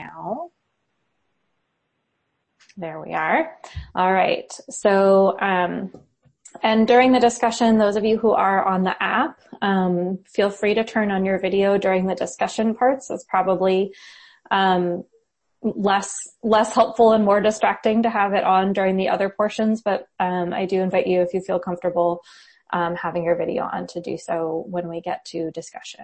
now. There we are. All right. So, and during the discussion, those of you who are on the app, feel free to turn on your video during the discussion parts. It's probably less helpful and more distracting to have it on during the other portions, but I do invite you, if you feel comfortable having your video on, to do so when we get to discussion.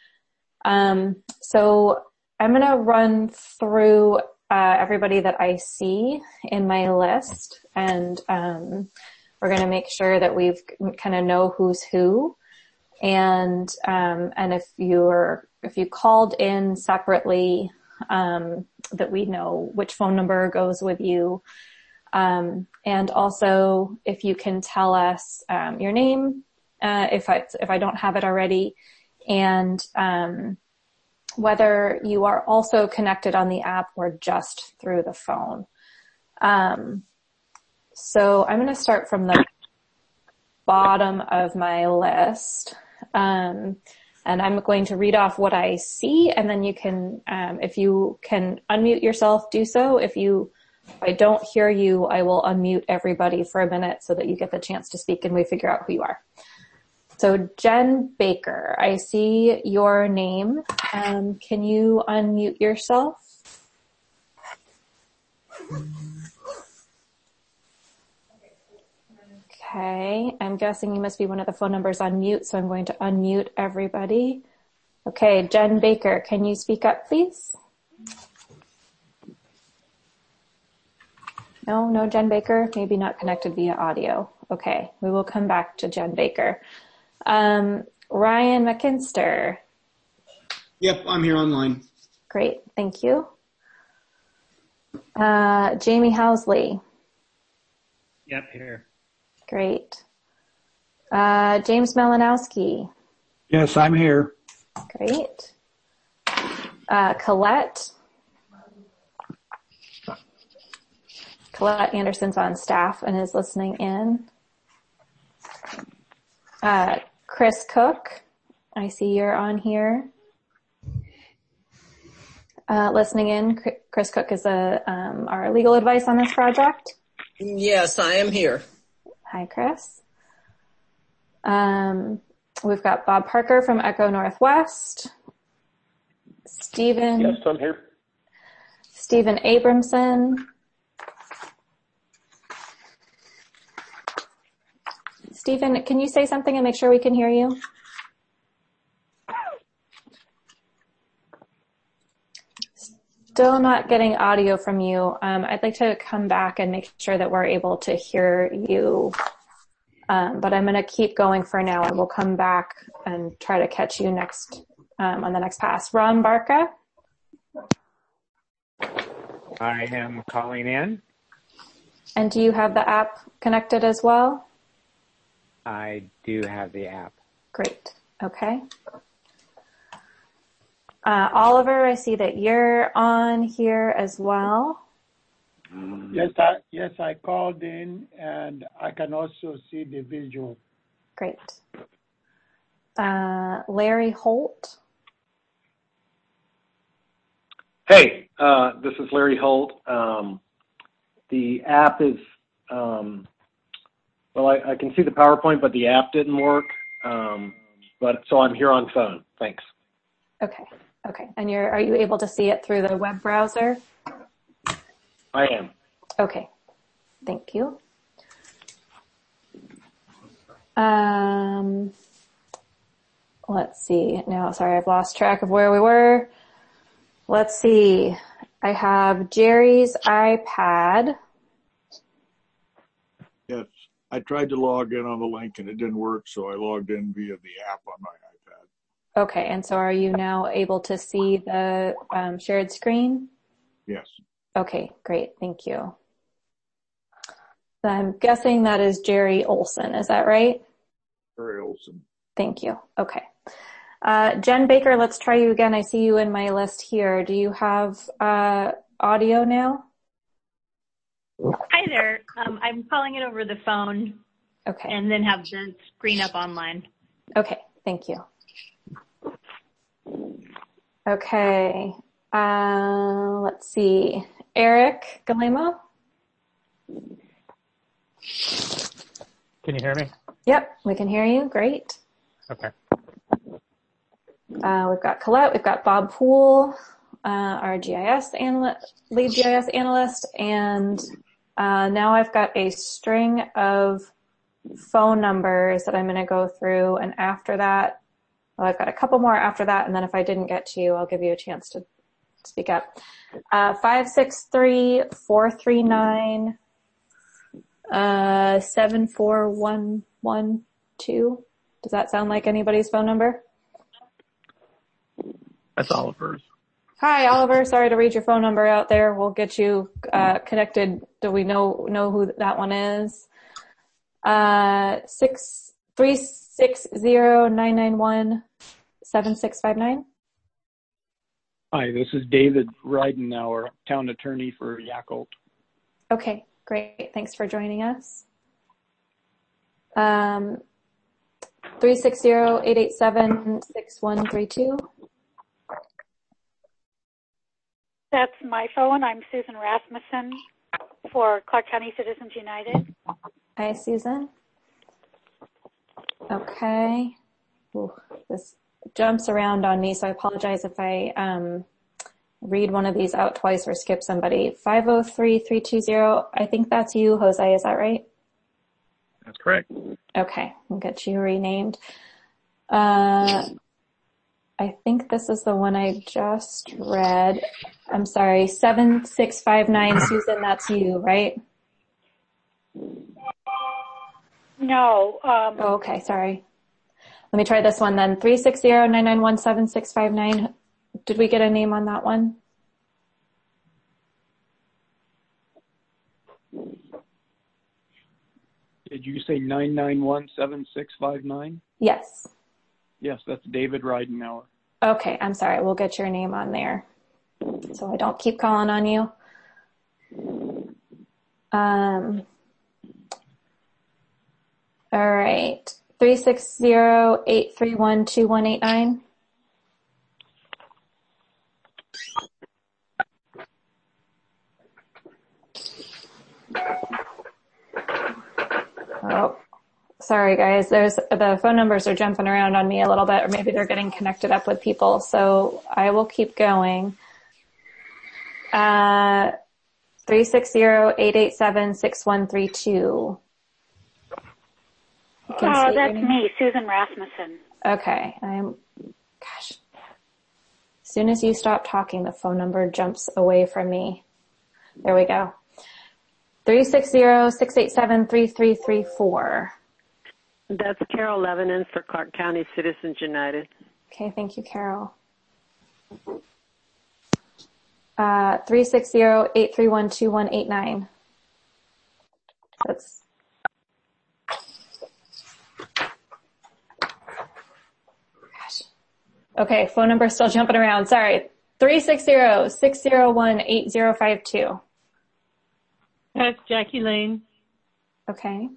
So I'm going to run through everybody that I see in my list, and we're going to make sure that we've kind of know who's who. And if you called in separately, that we know which phone number goes with you. And also if you can tell us, your name, if I don't have it already, and, whether you are also connected on the app or just through the phone. So I'm going to start from the bottom of my list. And I'm going to read off what I see, and then you can, if you can unmute yourself, do so. If I don't hear you, I will unmute everybody for a minute so that you get the chance to speak and we figure out who you are. So Jen Baker, I see your name. Can you unmute yourself? Okay, I'm guessing you must be one of the phone numbers on mute, so I'm going to unmute everybody. Okay, Jen Baker, can you speak up, please? No, Jen Baker, maybe not connected via audio. Okay, we will come back to Jen Baker. Ryan McKinster. Yep, I'm here online. Great, thank you. Jamie Housley. Yep, here. Great. James Malinowski. Yes, I'm here. Great. Colette. Colette Anderson's on staff and is listening in. Chris Cook, I see you're on here. Listening in. Chris Cook is our legal advice on this project. Yes, I am here. Hi, Chris. We've got Bob Parker from Echo Northwest. Stephen. Yes, I'm here. Stephen Abramson. Stephen, can you say something and make sure we can hear you? Still not getting audio from you. I'd like to come back and make sure that we're able to hear you. But I'm going to keep going for now, and we'll come back and try to catch you next, on the next pass. Ron Barca. I am calling in. And do you have the app connected as well? I do have the app. Great. Okay. Oliver, I see that you're on here as well. Yes, I called in, and I can also see the visual. Great. Larry Holt. Hey, this is Larry Holt. The app is, well, I can see the PowerPoint, but the app didn't work. So I'm here on phone. Thanks. Okay. And are you able to see it through the web browser? I am. Okay. Thank you. Let's see. Now, sorry, I've lost track of where we were. Let's see. I have Jerry's iPad. Yes, I tried to log in on the link and it didn't work, so I logged in via the app on my iPad. Okay, and so are you now able to see the shared screen? Yes. Okay, great. Thank you. I'm guessing that is Jerry Olson. Is that right? Jerry Olson. Thank you. Okay. Jen Baker, let's try you again. I see you in my list here. Do you have audio now? Hi there. I'm calling it over the phone. Okay. And then have the screen up online. Okay. Thank you. Okay. Let's see. Eric Galemo? Can you hear me? Yep, we can hear you. Great. Okay. We've got Colette, we've got Bob Poole, our lead GIS analyst, and now I've got a string of phone numbers that I'm going to go through, and after that, well, I've got a couple more after that, and then if I didn't get to you, I'll give you a chance to speak up. 563-439 74112. Does that sound like anybody's phone number? That's Oliver's. Hi, Oliver. Sorry to read your phone number out there. We'll get you connected. Do we know who that one is? 360-991-7659. Hi, this is David Reidenauer, town attorney for Yakult. Okay, great. Thanks for joining us. 360-887-6132. That's my phone. I'm Susan Rasmussen for Clark County Citizens United. Hi, Susan. Okay. Ooh, this jumps around on me, so I apologize if I read one of these out twice or skip somebody. 503-320. I think that's you, Jose. Is that right? That's correct. Okay, we'll get you renamed. I think this is the one I just read. I'm sorry, 7659, Susan, that's you, right? No. Oh, okay, sorry. Let me try this one then. 360-991-7659. Did we get a name on that one? Did you say 991-7659? Yes. Yes, that's David Reidenauer. Okay, I'm sorry. We'll get your name on there so I don't keep calling on you. All right. 360-831-2189. Oh, sorry guys. The phone numbers are jumping around on me a little bit, or maybe they're getting connected up with people. So I will keep going. 360-887-6132. Oh, that's me, Susan Rasmussen. Okay. Gosh. As soon as you stop talking, the phone number jumps away from me. There we go. 360-687-3334. That's Carol Levinan for Clark County Citizens United. Okay, thank you, Carol. 360-831-2189. That's okay, phone number still jumping around. Sorry. 360-601-8052. That's Jackie Lane. Okay.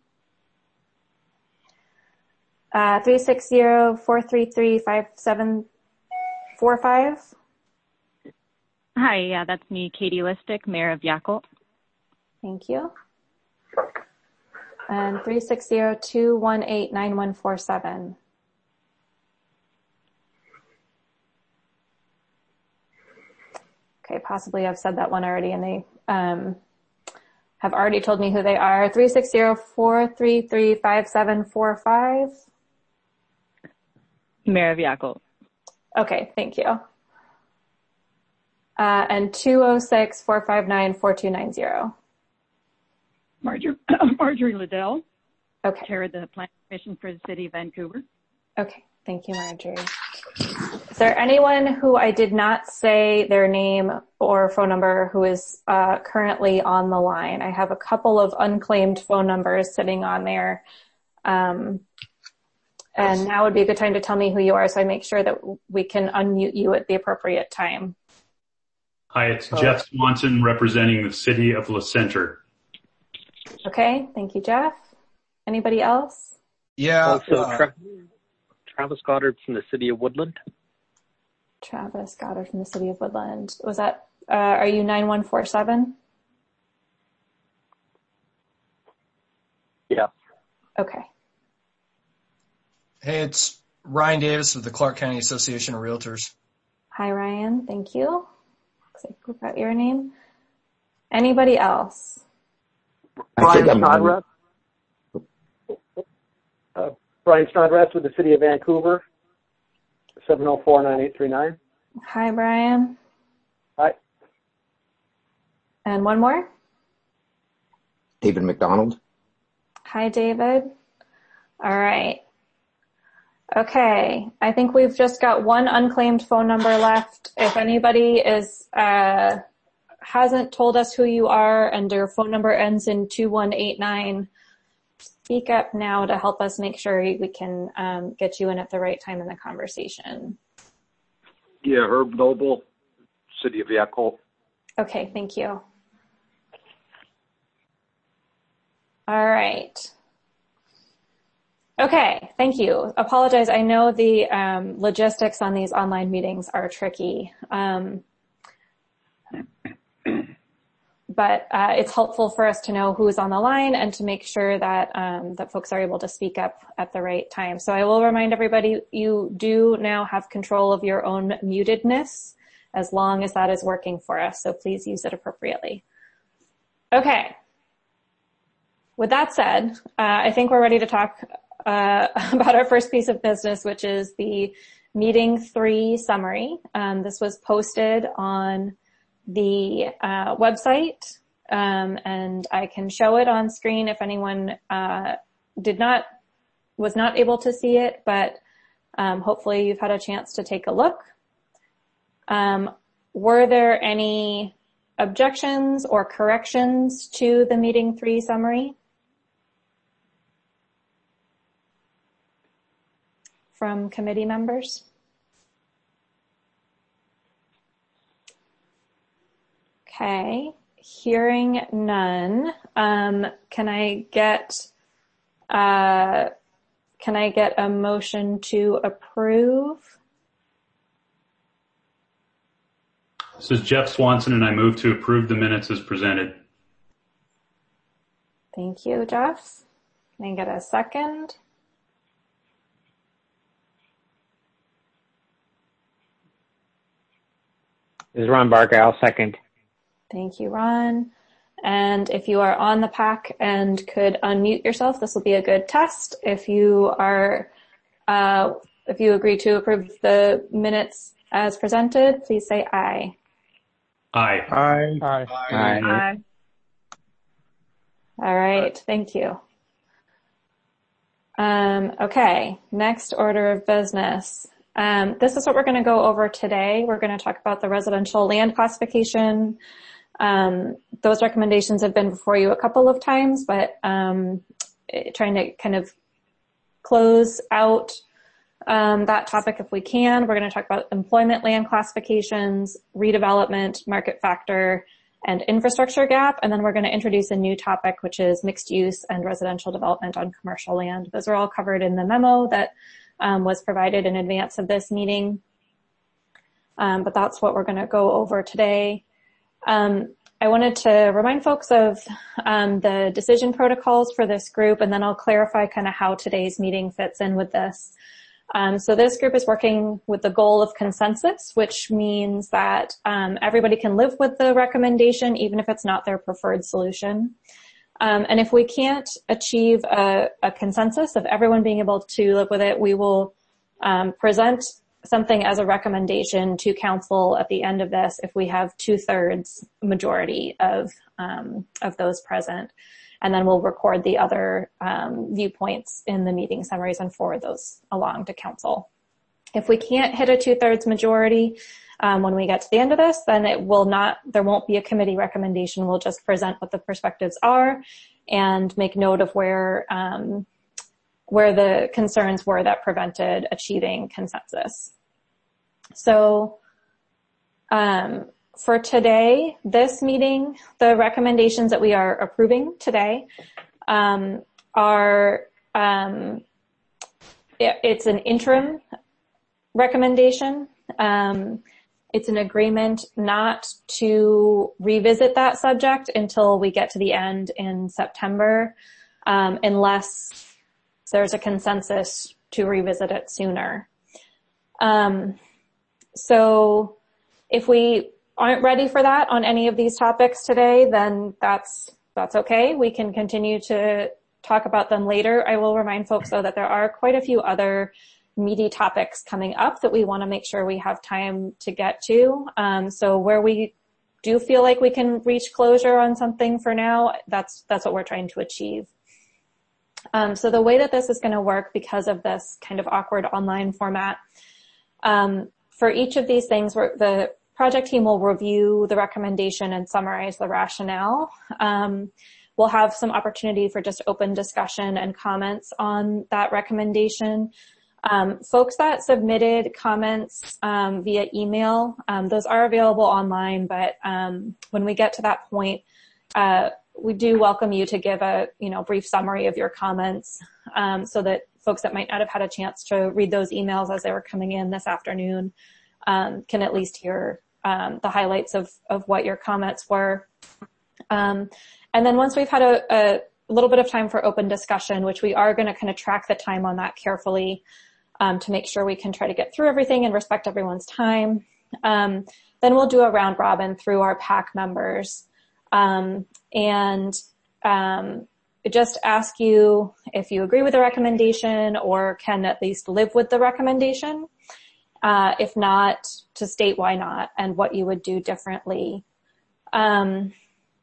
360-433-5745. Hi, yeah, that's me, Katie Listick, Mayor of Yakult. Thank you. And 360-218-9147. Okay, possibly I've said that one already, and they have already told me who they are. 360-433-5745. Mayor of Yakult. Okay, thank you. And 206-459-4290. Marjorie Liddell. Okay. Chair of the Planning Commission for the City of Vancouver. Okay, thank you, Marjorie. Is there anyone who I did not say their name or phone number who is currently on the line? I have a couple of unclaimed phone numbers sitting on there. And now would be a good time to tell me who you are so I make sure that we can unmute you at the appropriate time. Hi, it's Jeff Swanson representing the City of La Center. Okay, thank you, Jeff. Anybody else? Yeah. Also, Travis Goddard from the City of Woodland. Travis Goddard from the City of Woodland. Was that, are you 9147? Yeah. Okay. Hey, it's Ryan Davis with the Clark County Association of Realtors. Hi, Ryan. Thank you. Looks like we got your name. Anybody else? Brian Snodgrass. Brian Snodgrass with the City of Vancouver, 704-9839. Hi, Brian. Hi. And one more? David McDonald. Hi, David. All right. Okay. I think we've just got one unclaimed phone number left. If anybody is, hasn't told us who you are and your phone number ends in 2189, speak up now to help us make sure we can get you in at the right time in the conversation. Yeah, Herb Noble, City of Yakult. Okay, thank you. All right. Okay, thank you. Apologize. I know the logistics on these online meetings are tricky. But it's helpful for us to know who's on the line and to make sure that that folks are able to speak up at the right time. So I will remind everybody, you do now have control of your own mutedness as long as that is working for us. So please use it appropriately. Okay. With that said, I think we're ready to talk about our first piece of business, which is the meeting 3 summary. This was posted on the website, and I can show it on screen if anyone was not able to see it, but hopefully you've had a chance to take a look. Were there any objections or corrections to the meeting 3 summary from committee members? Okay, hearing none. Can I get a motion to approve? This is Jeff Swanson, and I move to approve the minutes as presented. Thank you, Jeff. Can I get a second? This is Ron Barker. I'll second. Thank you, Ron. And if you are on the PAC and could unmute yourself, this will be a good test. If you agree to approve the minutes as presented, please say aye. Aye. Aye. Aye. Aye. All right. Thank you. Okay. Next order of business. This is what we're going to go over today. We're going to talk about the residential land classification. Those recommendations have been before you a couple of times, but trying to kind of close out that topic if we can. We're going to talk about employment land classifications, redevelopment, market factor, and infrastructure gap. And then we're going to introduce a new topic, which is mixed use and residential development on commercial land. Those are all covered in the memo that was provided in advance of this meeting. But that's what we're going to go over today. I wanted to remind folks of the decision protocols for this group, and then I'll clarify kind of how today's meeting fits in with this. So this group is working with the goal of consensus, which means that everybody can live with the recommendation, even if it's not their preferred solution. And if we can't achieve a consensus of everyone being able to live with it, we will present something as a recommendation to council at the end of this if we have 2/3 majority of those present. And then we'll record the other viewpoints in the meeting summaries and forward those along to council. If we can't hit a 2/3 majority when we get to the end of this, then there won't be a committee recommendation. We'll just present what the perspectives are and make note of where the concerns were that prevented achieving consensus. So for today, this meeting, the recommendations that we are approving today it's an interim recommendation. It's an agreement not to revisit that subject until we get to the end in September, unless there's a consensus to revisit it sooner. So if we aren't ready for that on any of these topics today, then that's okay. We can continue to talk about them later. I will remind folks, though, that there are quite a few other meaty topics coming up that we want to make sure we have time to get to. So where we do feel like we can reach closure on something for now, that's what we're trying to achieve. So the way that this is going to work, because of this kind of awkward online format, for each of these things, the project team will review the recommendation and summarize the rationale. We'll have some opportunity for just open discussion and comments on that recommendation. Folks that submitted comments via email, those are available online, but when we get to that point, we do welcome you to give a brief summary of your comments, so that folks that might not have had a chance to read those emails as they were coming in this afternoon can at least hear the highlights of what your comments were. And then once we've had a little bit of time for open discussion, which we are going to kind of track the time on that carefully, to make sure we can try to get through everything and respect everyone's time. Then we'll do a round robin through our PAC members, and just ask you if you agree with the recommendation or can at least live with the recommendation. If not, to state why not and what you would do differently. Again,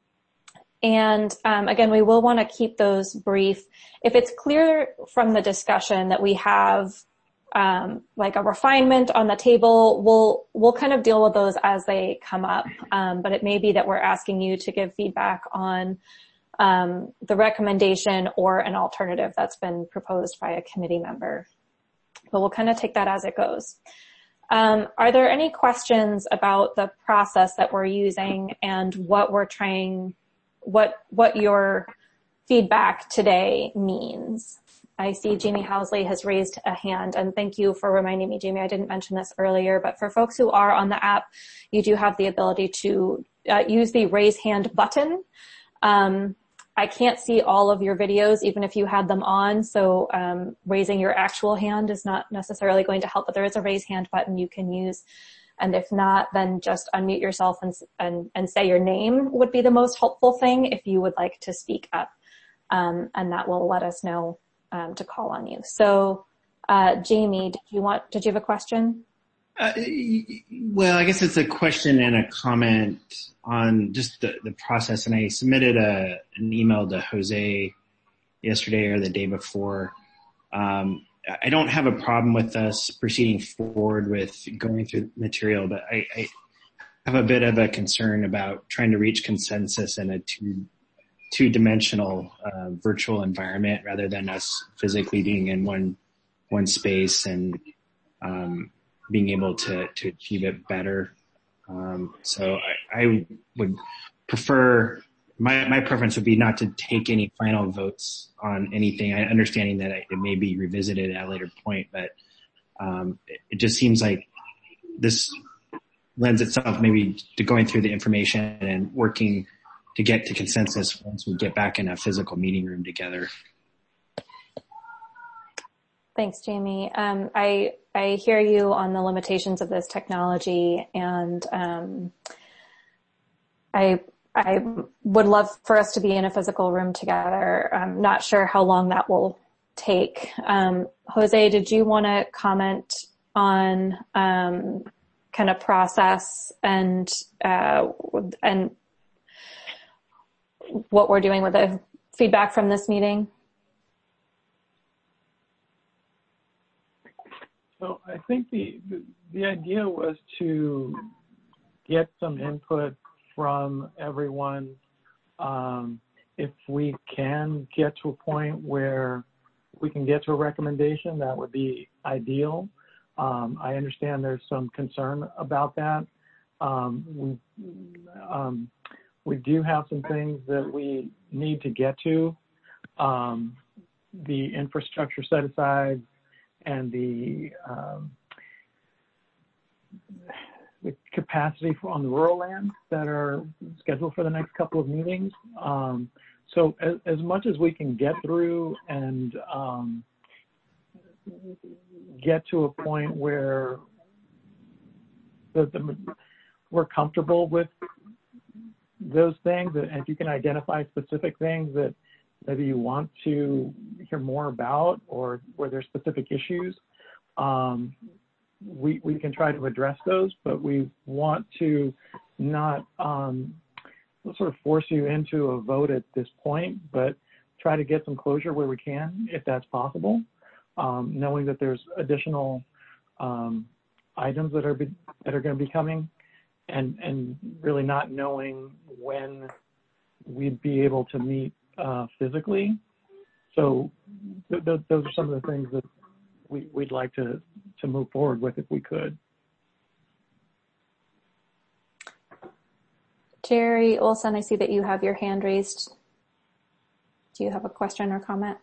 we will want to keep those brief. If it's clear from the discussion that we have like a refinement on the table, we'll kind of deal with those as they come up. But it may be that we're asking you to give feedback on the recommendation or an alternative that's been proposed by a committee member. But we'll kind of take that as it goes. Are there any questions about the process that we're using and what we're trying, what your feedback today means? I see Jamie Housley has raised a hand, and thank you for reminding me, Jamie. I didn't mention this earlier, but for folks who are on the app, you do have the ability to use the raise hand button. I can't see all of your videos, even if you had them on, so raising your actual hand is not necessarily going to help, but there is a raise hand button you can use. And if not, then just unmute yourself and say your name would be the most helpful thing if you would like to speak up. And that will let us know to call on you. So, Jamie, did you have a question? Well, I guess it's a question and a comment on just the process. And I submitted an email to Jose yesterday or the day before. I don't have a problem with us proceeding forward with going through material, but I have a bit of a concern about trying to reach consensus in a two-dimensional virtual environment rather than us physically being in one space and being able to achieve it better. So I would prefer, my preference would be not to take any final votes on anything. Understanding that it may be revisited at a later point, but it just seems like this lends itself maybe to going through the information and working to get to consensus once we get back in a physical meeting room together. Thanks, Jamie. I hear you on the limitations of this technology, and I would love for us to be in a physical room together. I'm not sure how long that will take. Jose, did you want to comment on kind of process and what we're doing with the feedback from this meeting? So I think the idea was to get some input from everyone. If we can get to a point where we can get to a recommendation, that would be ideal. I understand there's some concern about that. We do have some things that we need to get to. The infrastructure set aside and the capacity on the rural land that are scheduled for the next couple of meetings. So as much as we can get through and get to a point where we're comfortable with those things, and if you can identify specific things that maybe you want to hear more about or where there's specific issues, we can try to address those, but we want to not sort of force you into a vote at this point, but try to get some closure where we can, if that's possible, knowing that there's additional items that are going to be coming, and really not knowing when we'd be able to meet physically. So those are some of the things that we'd like to move forward with if we could. Jerry Olson, I see that you have your hand raised. Do you have a question or comment?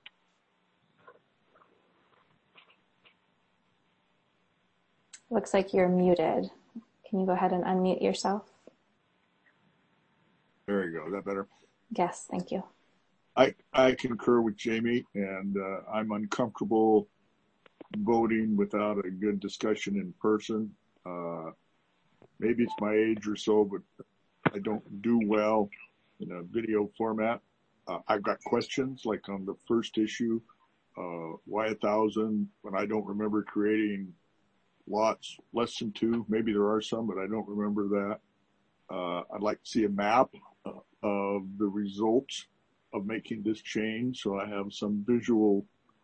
Looks like you're muted. Can you go ahead and unmute yourself? There you go. Is that better? Yes, thank you. I concur with Jamie, and I'm uncomfortable voting without a good discussion in person. Maybe it's my age or so, but I don't do well in a video format. I've got questions like on the first issue, why 1,000 when I don't remember creating lots less than 2. Maybe there are some, but I don't remember that. I'd like to see a map of the results of making this change, so I have some visual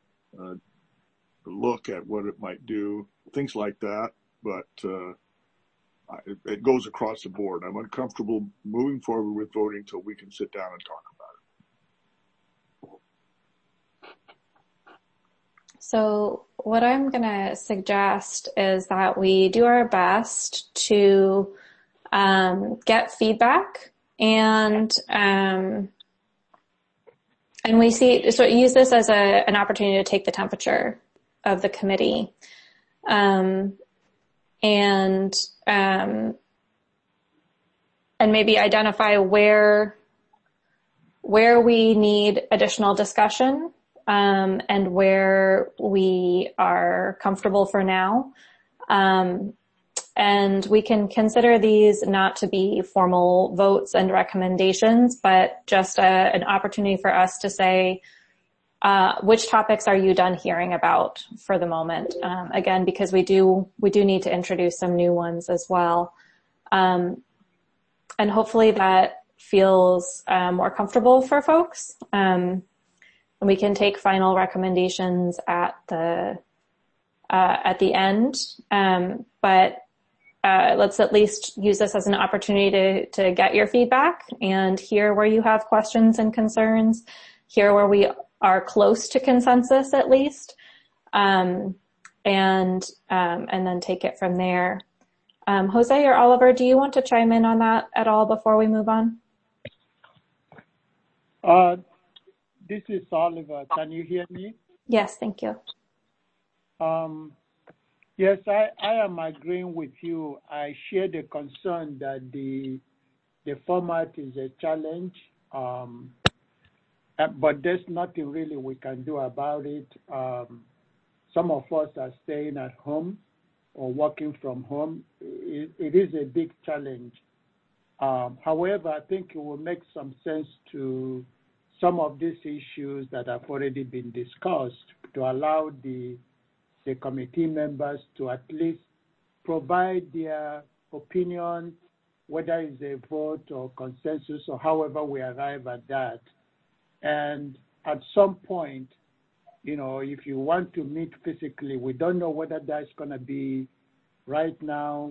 look at what it might do, things like that. But it goes across the board. I'm uncomfortable moving forward with voting until we can sit down and talk about it. So what I'm going to suggest is that we do our best to get feedback and we use this as an opportunity to take the temperature of the committee, and maybe identify where we need additional discussion, and where we are comfortable for now. And we can consider these not to be formal votes and recommendations, but just an opportunity for us to say, which topics are you done hearing about for the moment? Again, because we do need to introduce some new ones as well. And hopefully that feels more comfortable for folks. And we can take final recommendations at the end. But let's at least use this as an opportunity to get your feedback and hear where you have questions and concerns, hear where we are close to consensus at least, and then take it from there. Jose or Oliver, do you want to chime in on that at all before we move on? This is Oliver. Can you hear me? Yes, thank you. Yes, I am agreeing with you. I share the concern that the format is a challenge, but there's nothing really we can do about it. Some of us are staying at home or working from home. It is a big challenge. However, I think it will make some sense to some of these issues that have already been discussed to allow the committee members to at least provide their opinion, whether it's a vote or consensus or however we arrive at that. And at some point, if you want to meet physically, we don't know whether that's going to be right now.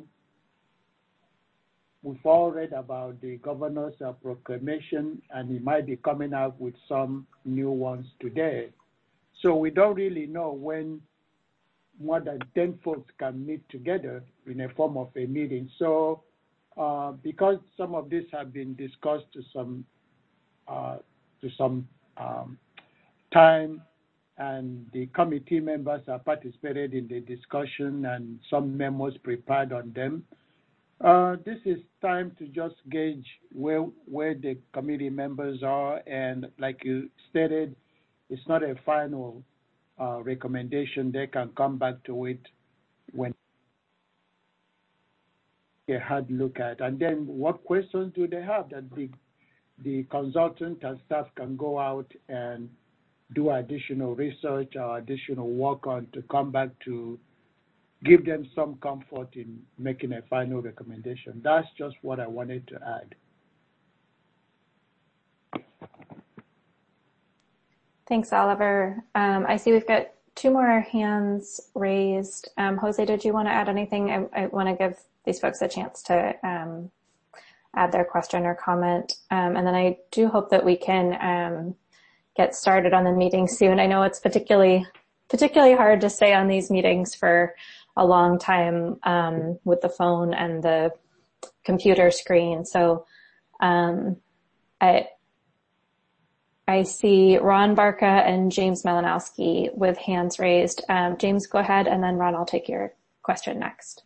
We've all read about the governor's proclamation, and he might be coming out with some new ones today. So we don't really know when more than 10 folks can meet together in a form of a meeting. So because some of these have been discussed to some time, and the committee members have participated in the discussion and some memos prepared on them. This is time to just gauge where the committee members are, and like you stated, it's not a final recommendation. They can come back to it when they had look at. And then what questions do they have that the consultant and staff can go out and do additional research or additional work on to come back to give them some comfort in making a final recommendation. That's just what I wanted to add. Thanks, Oliver. I see we've got 2 more hands raised. Jose, did you want to add anything? I want to give these folks a chance to add their question or comment. And then I do hope that we can get started on the meeting soon. I know it's particularly hard to stay on these meetings for a long time with the phone and the computer screen. So I see Ron Barca and James Malinowski with hands raised. James, go ahead, and then Ron, I'll take your question next.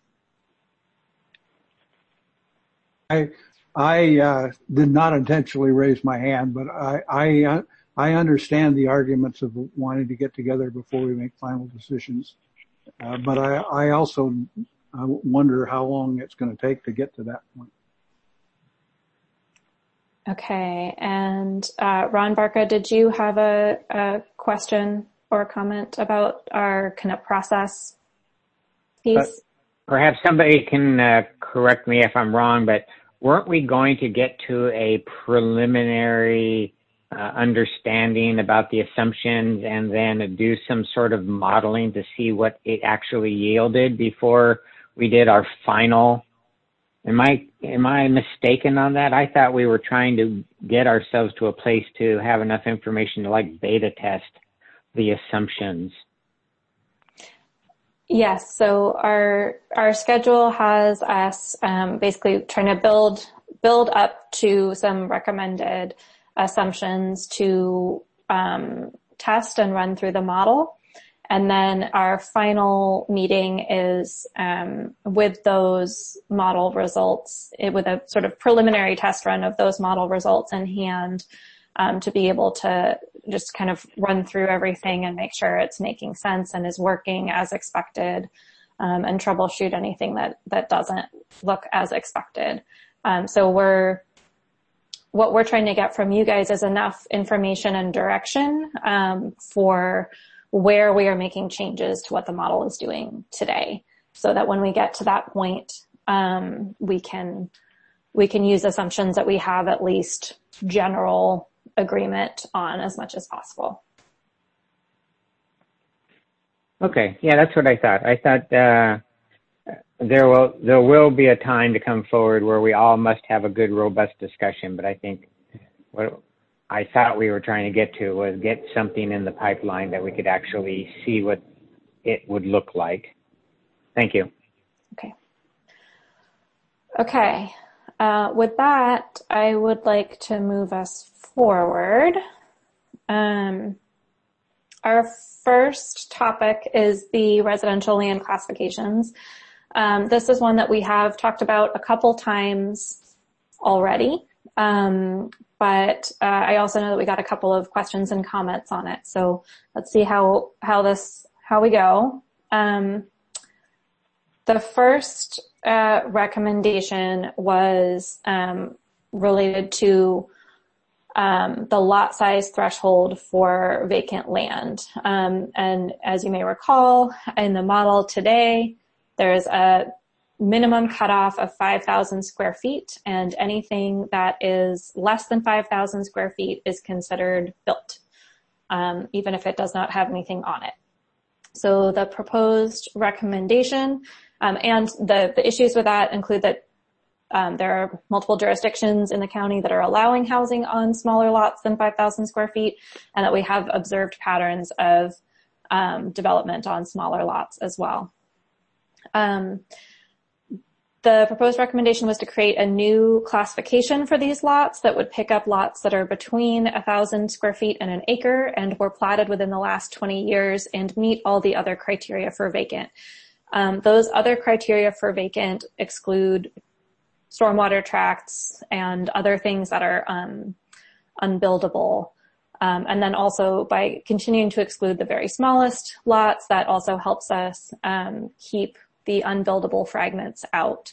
I did not intentionally raise my hand, but I understand the arguments of wanting to get together before we make final decisions. But I also wonder how long it's going to take to get to that point. Okay, and Ron Barca, did you have a question or a comment about our kind of process piece? Perhaps somebody can correct me if I'm wrong, but weren't we going to get to a preliminary understanding about the assumptions and then do some sort of modeling to see what it actually yielded before we did our final? Am I mistaken on that? I thought we were trying to get ourselves to a place to have enough information to like beta test the assumptions. Yes, so our schedule has us basically trying to build up to some recommended assumptions to test and run through the model. And then our final meeting is with those model results, with a sort of preliminary test run of those model results in hand, to be able to just kind of run through everything and make sure it's making sense and is working as expected, and troubleshoot anything that doesn't look as expected. So what we're trying to get from you guys is enough information and direction for where we are making changes to what the model is doing today, so that when we get to that point, we can use assumptions that we have at least general agreement on as much as possible. Okay, yeah, that's what I thought. I thought there will be a time to come forward where we all must have a good, robust discussion, but I think what I thought we were trying to get to was get something in the pipeline that we could actually see what it would look like. Thank you. Okay. With that, I would like to move us forward. Our first topic is the residential land classifications. This is one that we have talked about a couple times already. But I also know that we got a couple of questions and comments on it. So let's see how we go. The first recommendation was related to the lot size threshold for vacant land. And as you may recall, in the model today, there's a minimum cutoff of 5,000 square feet, and anything that is less than 5,000 square feet is considered built, even if it does not have anything on it. So the proposed recommendation, and the issues with that include that there are multiple jurisdictions in the county that are allowing housing on smaller lots than 5,000 square feet, and that we have observed patterns of the proposed recommendation was to create a new classification for these lots that would pick up lots that are between 1,000 square feet and an acre and were platted within the last 20 years and meet all the other criteria for vacant. Those other criteria for vacant exclude stormwater tracts and other things that are unbuildable. And then also by continuing to exclude the very smallest lots, that also helps us keep the unbuildable fragments out.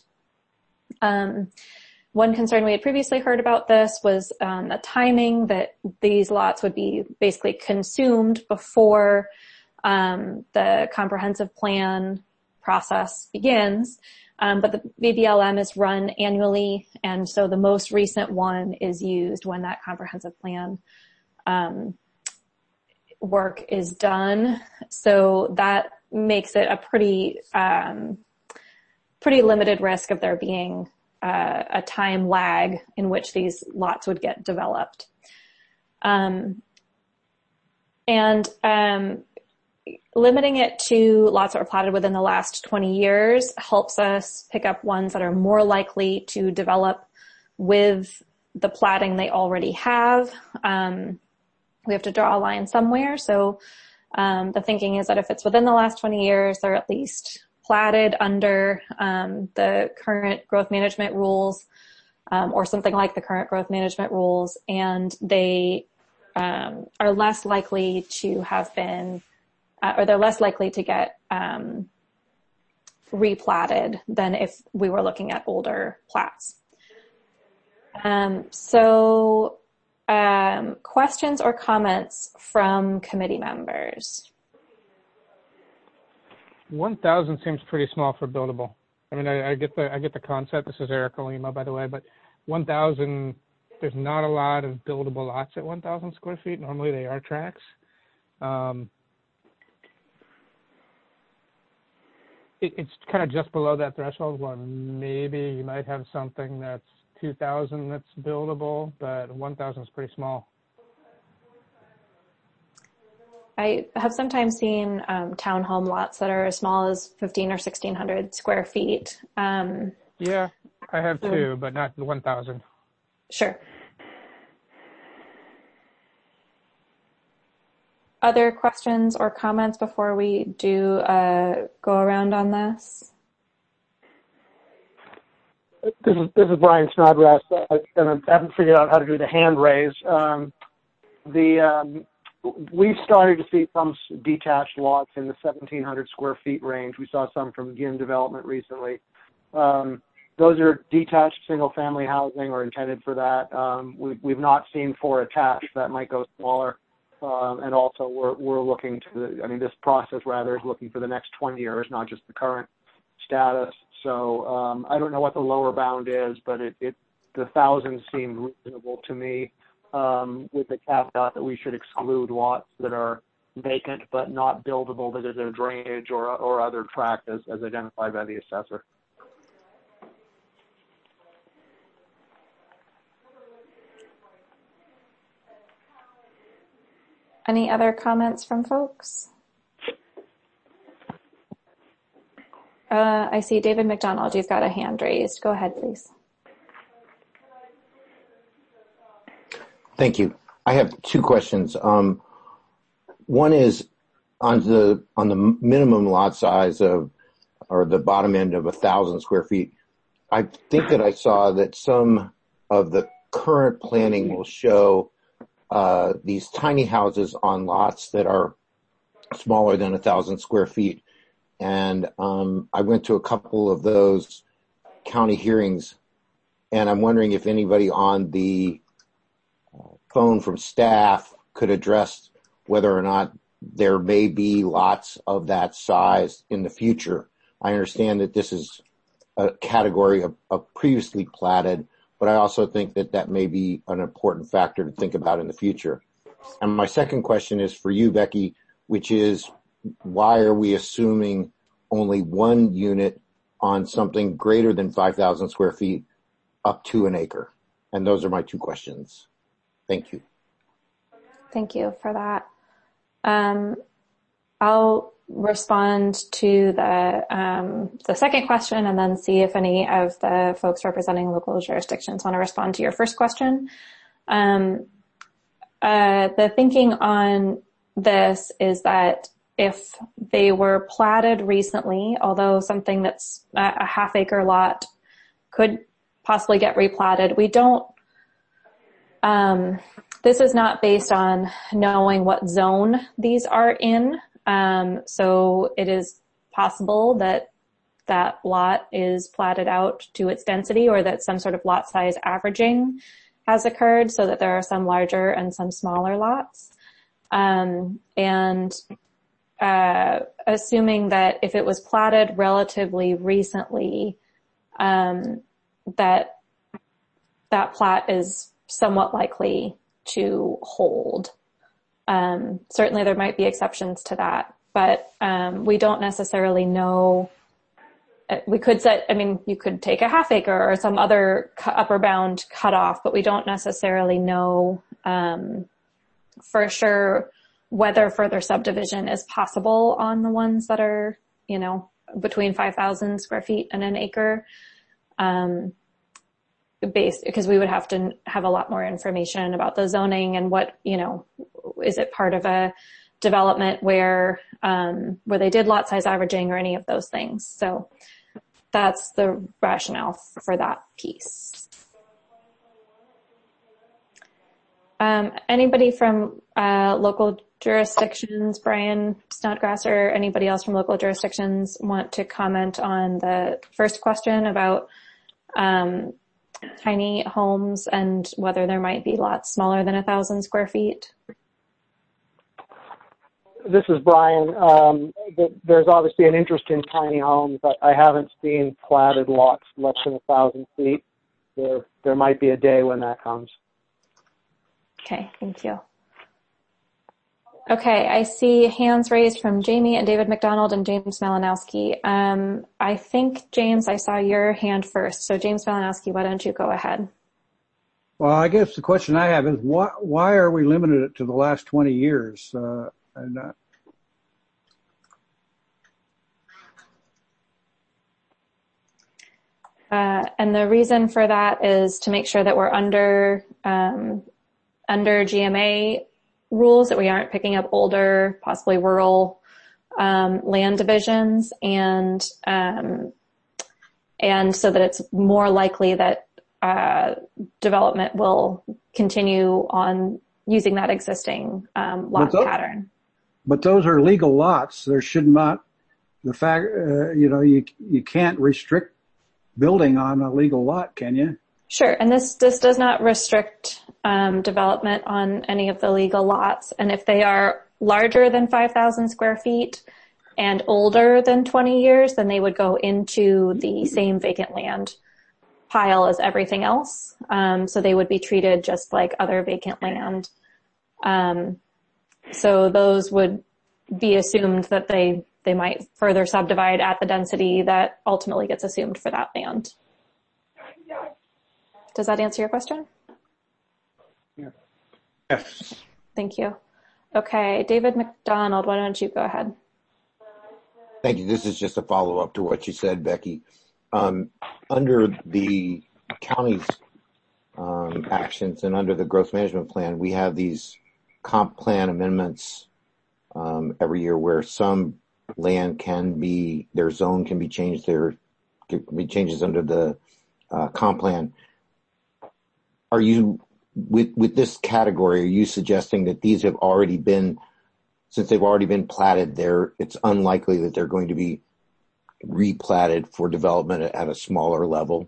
One concern we had previously heard about this was the timing, that these lots would be basically consumed before the comprehensive plan process begins. But the BBLM is run annually, and so the most recent one is used when that comprehensive plan work is done. So that makes it a pretty limited risk of there being a time lag in which these lots would get developed. Limiting it to lots that were platted within the last 20 years helps us pick up ones that are more likely to develop with the platting they already have. We have to draw a line somewhere. So the thinking is that if it's within the last 20 years, they're at least platted under the current growth management rules, or something like the current growth management rules, and they are less likely to have been or they're less likely to get replatted than if we were looking at older plats. Questions or comments from committee members? 1,000 seems pretty small for buildable. I mean, I get the concept. This is Eric Olima, by the way, but 1,000, there's not a lot of buildable lots at 1,000 square feet. Normally they are tracts. It's kind of just below that threshold where maybe you might have something that's 2,000 that's buildable, but 1,000 is pretty small. I have sometimes seen townhome lots that are as small as 1,500 or 1,600 square feet. Yeah, I have too, but not 1,000. Sure. Other questions or comments before we do go around on this? This is Brian Snodgrass, and I haven't figured out how to do the hand raise. We've started to see some detached lots in the 1,700 square feet range. We saw some from GIN Development recently. Those are detached single-family housing or intended for that. We've not seen for attached. That might go smaller. And also we're looking to this process rather is looking for the next 20 years, not just the current status. So I don't know what the lower bound is, but the 1,000 seemed reasonable to me, with the caveat that we should exclude lots that are vacant but not buildable because of drainage or other tract as identified by the assessor. Any other comments from folks? I see David McDonald. You've got a hand raised. Go ahead, please. Thank you. I have two questions. One is on the minimum lot size or the bottom end of 1,000 square feet. I think that I saw that some of the current planning will show these tiny houses on lots that are smaller than 1,000 square feet. And I went to a couple of those county hearings, and I'm wondering if anybody on the phone from staff could address whether or not there may be lots of that size in the future. I understand that this is a category of previously platted, but I also think that may be an important factor to think about in the future. And my second question is for you, Becky, which is, why are we assuming only one unit on something greater than 5,000 square feet up to an acre? And those are my two questions. Thank you. Thank you for that. I'll respond to the second question and then see if any of the folks representing local jurisdictions want to respond to your first question. The thinking on this is that if they were platted recently, although something that's a half-acre lot could possibly get replatted, we don't, this is not based on knowing what zone these are in. So it is possible that that lot is platted out to its density, or that some sort of lot size averaging has occurred so that there are some larger and some smaller lots. Assuming that if it was platted relatively recently, that plat is somewhat likely to hold. Certainly there might be exceptions to that, but we don't necessarily know. We could set, you could take a half acre or some other upper bound cutoff, but we don't necessarily know for sure whether further subdivision is possible on the ones that are, between 5,000 square feet and an acre. Because we would have to have a lot more information about the zoning and what, is it part of a development where they did lot size averaging or any of those things. So that's the rationale for that piece. Anybody from local jurisdictions, Brian Snodgrass or anybody else from local jurisdictions want to comment on the first question about tiny homes and whether there might be lots smaller than 1,000 square feet? This is Brian. There's obviously an interest in tiny homes, but I haven't seen platted lots less than 1,000 feet. There might be a day when that comes. Okay, thank you. Okay, I see hands raised from Jamie and David McDonald and James Malinowski. I think, James, I saw your hand first. So James Malinowski, why don't you go ahead? Well, I guess the question I have is why are we limited it to the last 20 years? And the reason for that is to make sure that we're under GMA rules, that we aren't picking up older, possibly rural land divisions, and so that it's more likely that development will continue on using that existing lot pattern. But those are legal lots. There should not, the fact, you can't restrict building on a legal lot, can you? Sure, and this does not restrict development on any of the legal lots. And if they are larger than 5,000 square feet and older than 20 years, then they would go into the same vacant land pile as everything else. So they would be treated just like other vacant land. So those would be assumed that they might further subdivide at the density that ultimately gets assumed for that land. Does that answer your question? Yes. Thank you. Okay, David McDonald, why don't you go ahead? Thank you. This is just a follow-up to what you said, Becky. Under the county's actions and under the growth management plan, we have these comp plan amendments every year where some land their zone can be changed, there can be changes under the comp plan. Are you, with this category, are you suggesting that these have already been, since they've already been platted, it's unlikely that they're going to be replatted for development at a smaller level?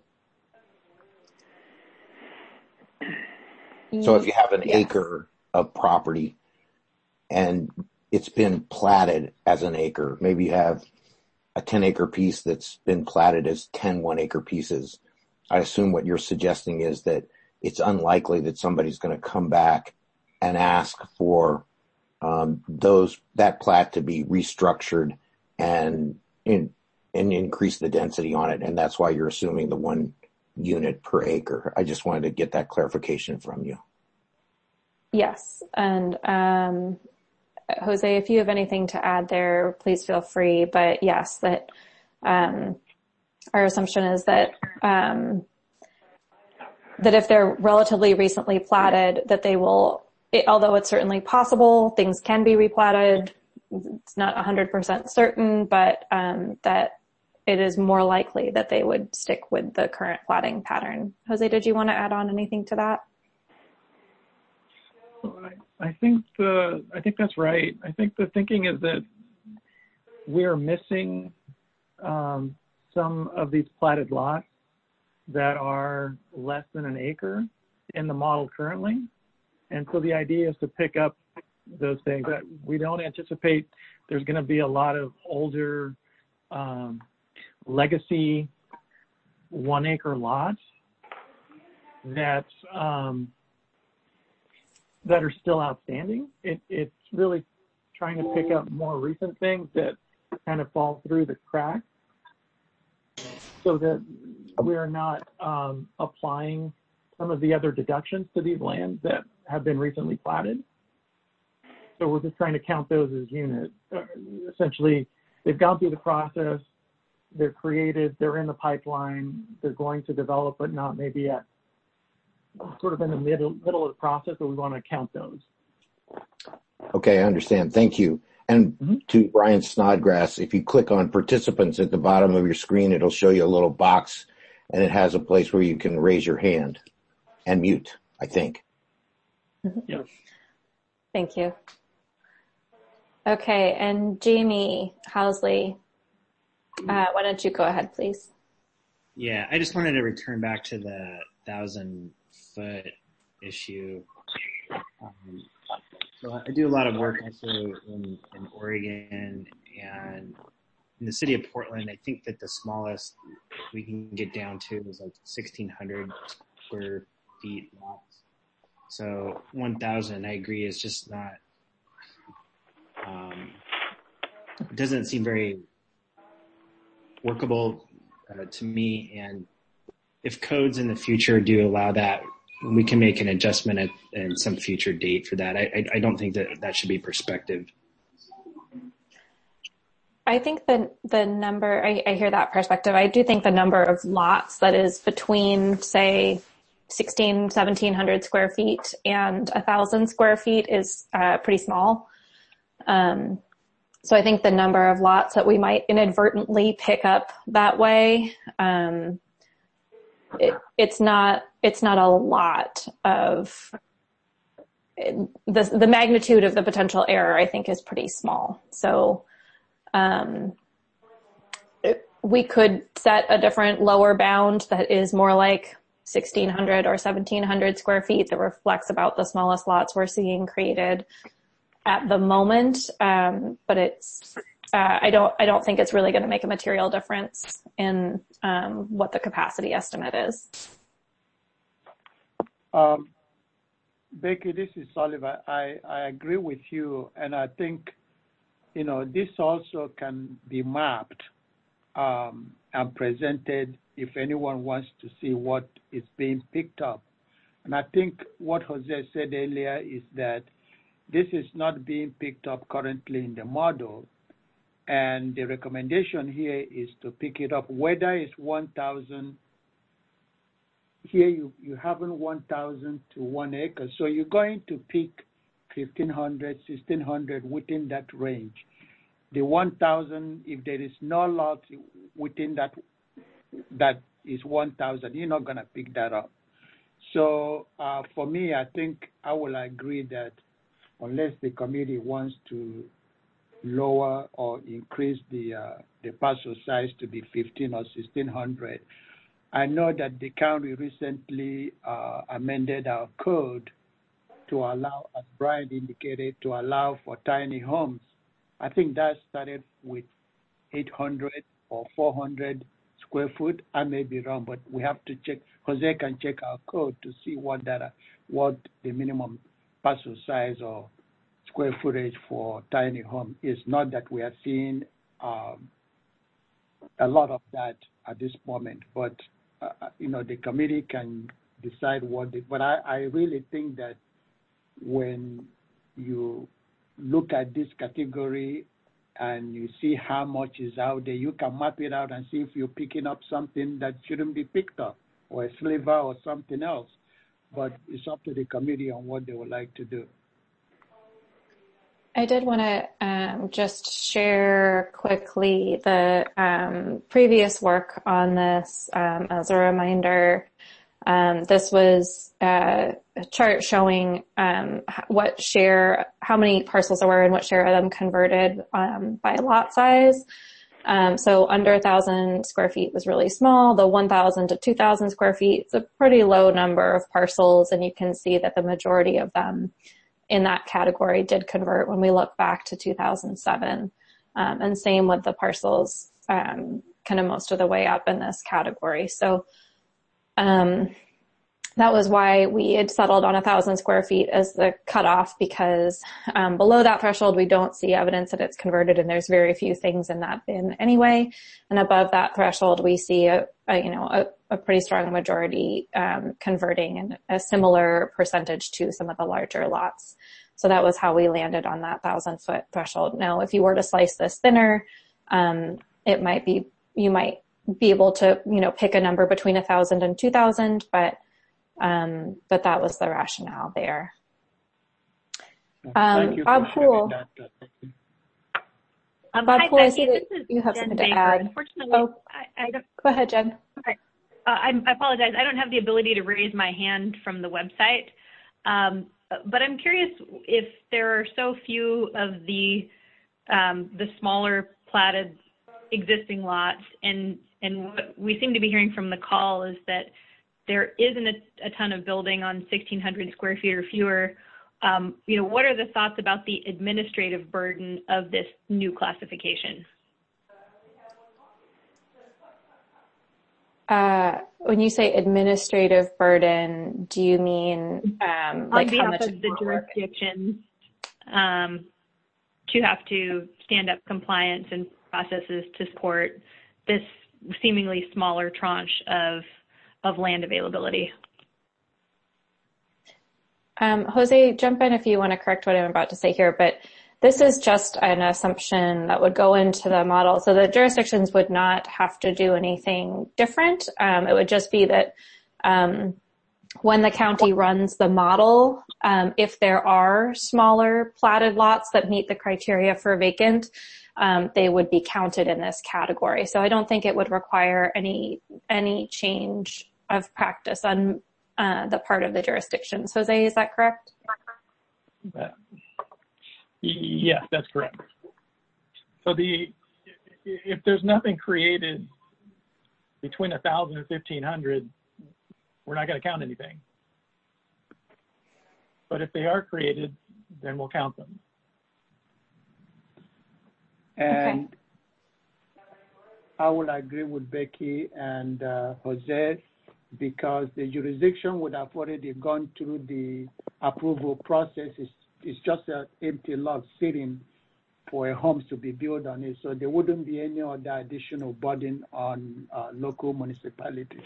So if you have an acre of property and it's been platted as an acre, maybe you have a 10-acre piece that's been platted as 10 one-acre pieces. I assume what you're suggesting is that it's unlikely that somebody's going to come back and ask for that plat to be restructured and increase the density on it, and that's why you're assuming the 1 unit per acre. I just wanted to get that clarification from you. Yes, and Jose, if you have anything to add there, please feel free. But yes, that our assumption is that that if they're relatively recently platted, that they will, although it's certainly possible, things can be replatted. It's not 100% certain, but that it is more likely that they would stick with the current platting pattern. Jose, did you want to add on anything to that? I think that's right. I think the thinking is that we are missing some of these platted lots that are less than an acre in the model currently. And so the idea is to pick up those things. That we don't anticipate there's going to be a lot of older legacy 1 acre lots that that are still outstanding. It's really trying to pick up more recent things that kind of fall through the cracks, so that we are not applying some of the other deductions to these lands that have been recently platted. So we're just trying to count those as units. Essentially, they've gone through the process, they're created, they're in the pipeline, they're going to develop, but not maybe at sort of in the middle of the process, but we want to count those. Okay, I understand. Thank you. And to Brian Snodgrass, if you click on participants at the bottom of your screen, it'll show you a little box, and it has a place where you can raise your hand and mute, I think. Yes. Thank you. Okay, and Jamie Housley, why don't you go ahead, please? Yeah, I just wanted to return back to the 1,000-foot issue. So I do a lot of work also in Oregon and in the city of Portland. I think that the smallest we can get down to is like 1,600 square feet lots. So 1,000, I agree, is just not, it doesn't seem very workable to me. And if codes in the future do allow that, we can make an adjustment at some future date for that. I don't think that should be perspective. I think the number, I hear that perspective. I do think the number of lots that is between, say, 1,700 square feet and 1,000 square feet is pretty small. So I think the number of lots that we might inadvertently pick up that way, it's not a lot of the magnitude of the potential error, I think, is pretty small. So we could set a different lower bound that is more like 1,600 or 1,700 square feet that reflects about the smallest lots we're seeing created at the moment. But it's, I don't think it's really going to make a material difference in what the capacity estimate is. Becky, this is Sullivan. I agree with you, and I think, this also can be mapped and presented if anyone wants to see what is being picked up. And I think what Jose said earlier is that this is not being picked up currently in the model, and the recommendation here is to pick it up, whether it's 1,000. Here you haven't 1,000 to 1 acre, so you're going to pick 1,500, 1,600 within that range. The 1,000, if there is no lot within that is 1,000, you're not going to pick that up. So for me, I think I will agree that unless the committee wants to lower or increase the parcel size to be 15 or 1,600, I know that the county recently amended our code to allow, as Brian indicated, to allow for tiny homes. I think that started with 800 or 400 square foot. I may be wrong, but we have to check. Jose can check our code to see what the minimum parcel size or square footage for tiny home is. Not that we are seeing a lot of that at this moment, but the committee can decide but I really think that when you look at this category and you see how much is out there, you can map it out and see if you're picking up something that shouldn't be picked up, or a sliver or something else. But it's up to the committee on what they would like to do. I did want to just share quickly the previous work on this as a reminder. This was a chart showing how many parcels there were and what share of them converted by lot size. So under 1,000 square feet was really small. The 1,000 to 2,000 square feet is a pretty low number of parcels, and you can see that the majority of them in that category did convert when we look back to 2007. And same with the parcels kind of most of the way up in this category. So that was why we had settled on 1,000 square feet as the cutoff, because below that threshold, we don't see evidence that it's converted, and there's very few things in that bin anyway. And above that threshold, we see a pretty strong majority converting, and a similar percentage to some of the larger lots. So that was how we landed on that 1,000-foot threshold. Now, if you were to slice this thinner, you might be able to, pick a number between 1,000 and 2,000, but that was the rationale there. Thank you Bob for sharing Poole. that. Bob Hi, Poole, I Becky. see that This is you have Jen something to Baker. add. Unfortunately, I don't. Go ahead, Jen. Okay. I apologize. I don't have the ability to raise my hand from the website. But I'm curious if there are so few of the smaller platted existing lots, and what we seem to be hearing from the call is that there isn't a ton of building on 1,600 square feet or fewer. What are the thoughts about the administrative burden of this new classification? When you say administrative burden, do you mean like how much of the jurisdiction to have to stand up compliance and processes to support this seemingly smaller tranche of land availability? Jose, jump in if you want to correct what I'm about to say here, but this is just an assumption that would go into the model. So the jurisdictions would not have to do anything different. It would just be that when the county runs the model, if there are smaller platted lots that meet the criteria for vacant, they would be counted in this category. So I don't think it would require any change of practice on the part of the jurisdictions. Jose, is that correct? Yes, that's correct. So if there's nothing created between 1,000 and 1,500, we're not going to count anything. But if they are created, then we'll count them. And I will agree with Becky and Jose, because the jurisdiction would have already gone through the approval process. It's just an empty lot sitting for a home to be built on it. So there wouldn't be any other additional burden on local municipalities.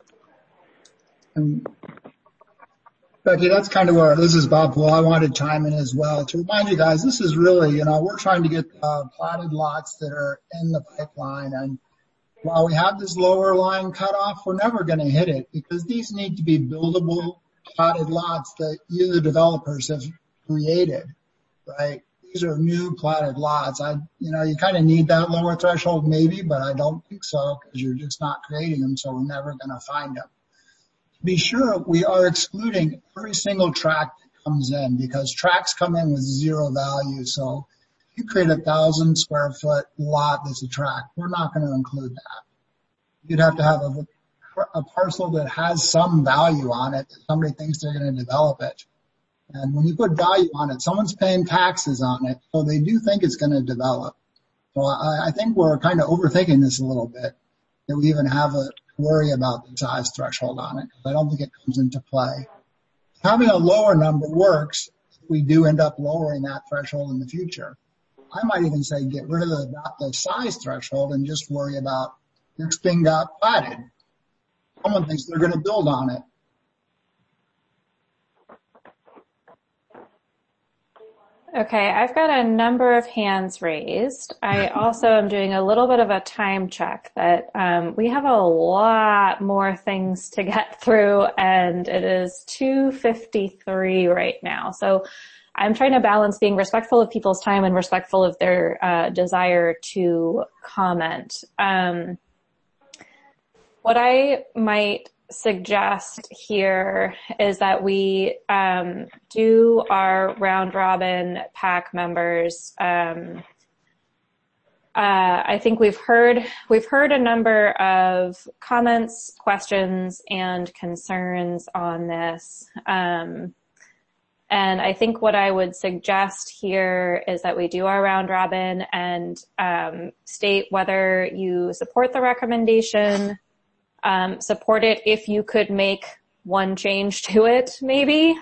Becky, that's kind of where, this is Bob Poole. I wanted to chime in as well to remind you guys, this is really, we're trying to get platted lots that are in the pipeline. And while we have this lower line cutoff, we're never going to hit it, because these need to be buildable platted lots that you, the developers, have created, right? These are new platted lots. You kind of need that lower threshold maybe, but I don't think so, because you're just not creating them, so we're never going to find them. To be sure, we are excluding every single tract that comes in, because tracts come in with zero value. So if you create 1,000 square foot lot that's a tract, we're not going to include that. You'd have to have a parcel that has some value on it, that somebody thinks they're going to develop it. And when you put value on it, someone's paying taxes on it, so they do think it's going to develop. So I think we're kind of overthinking this a little bit, that we even have a worry about the size threshold on it. I don't think it comes into play. Having a lower number works if we do end up lowering that threshold in the future. I might even say get rid of the size threshold and just worry about this thing got platted. Someone thinks they're going to build on it. Okay, I've got a number of hands raised. I also am doing a little bit of a time check that we have a lot more things to get through, and it is 2:53 right now. So I'm trying to balance being respectful of people's time and respectful of their desire to comment. What I might suggest here is that we do our round robin PAC members. I think we've heard a number of comments, questions, and concerns on this. And I think what I would suggest here is that we do our round robin and state whether you support the recommendation, support it if you could make one change to it, maybe,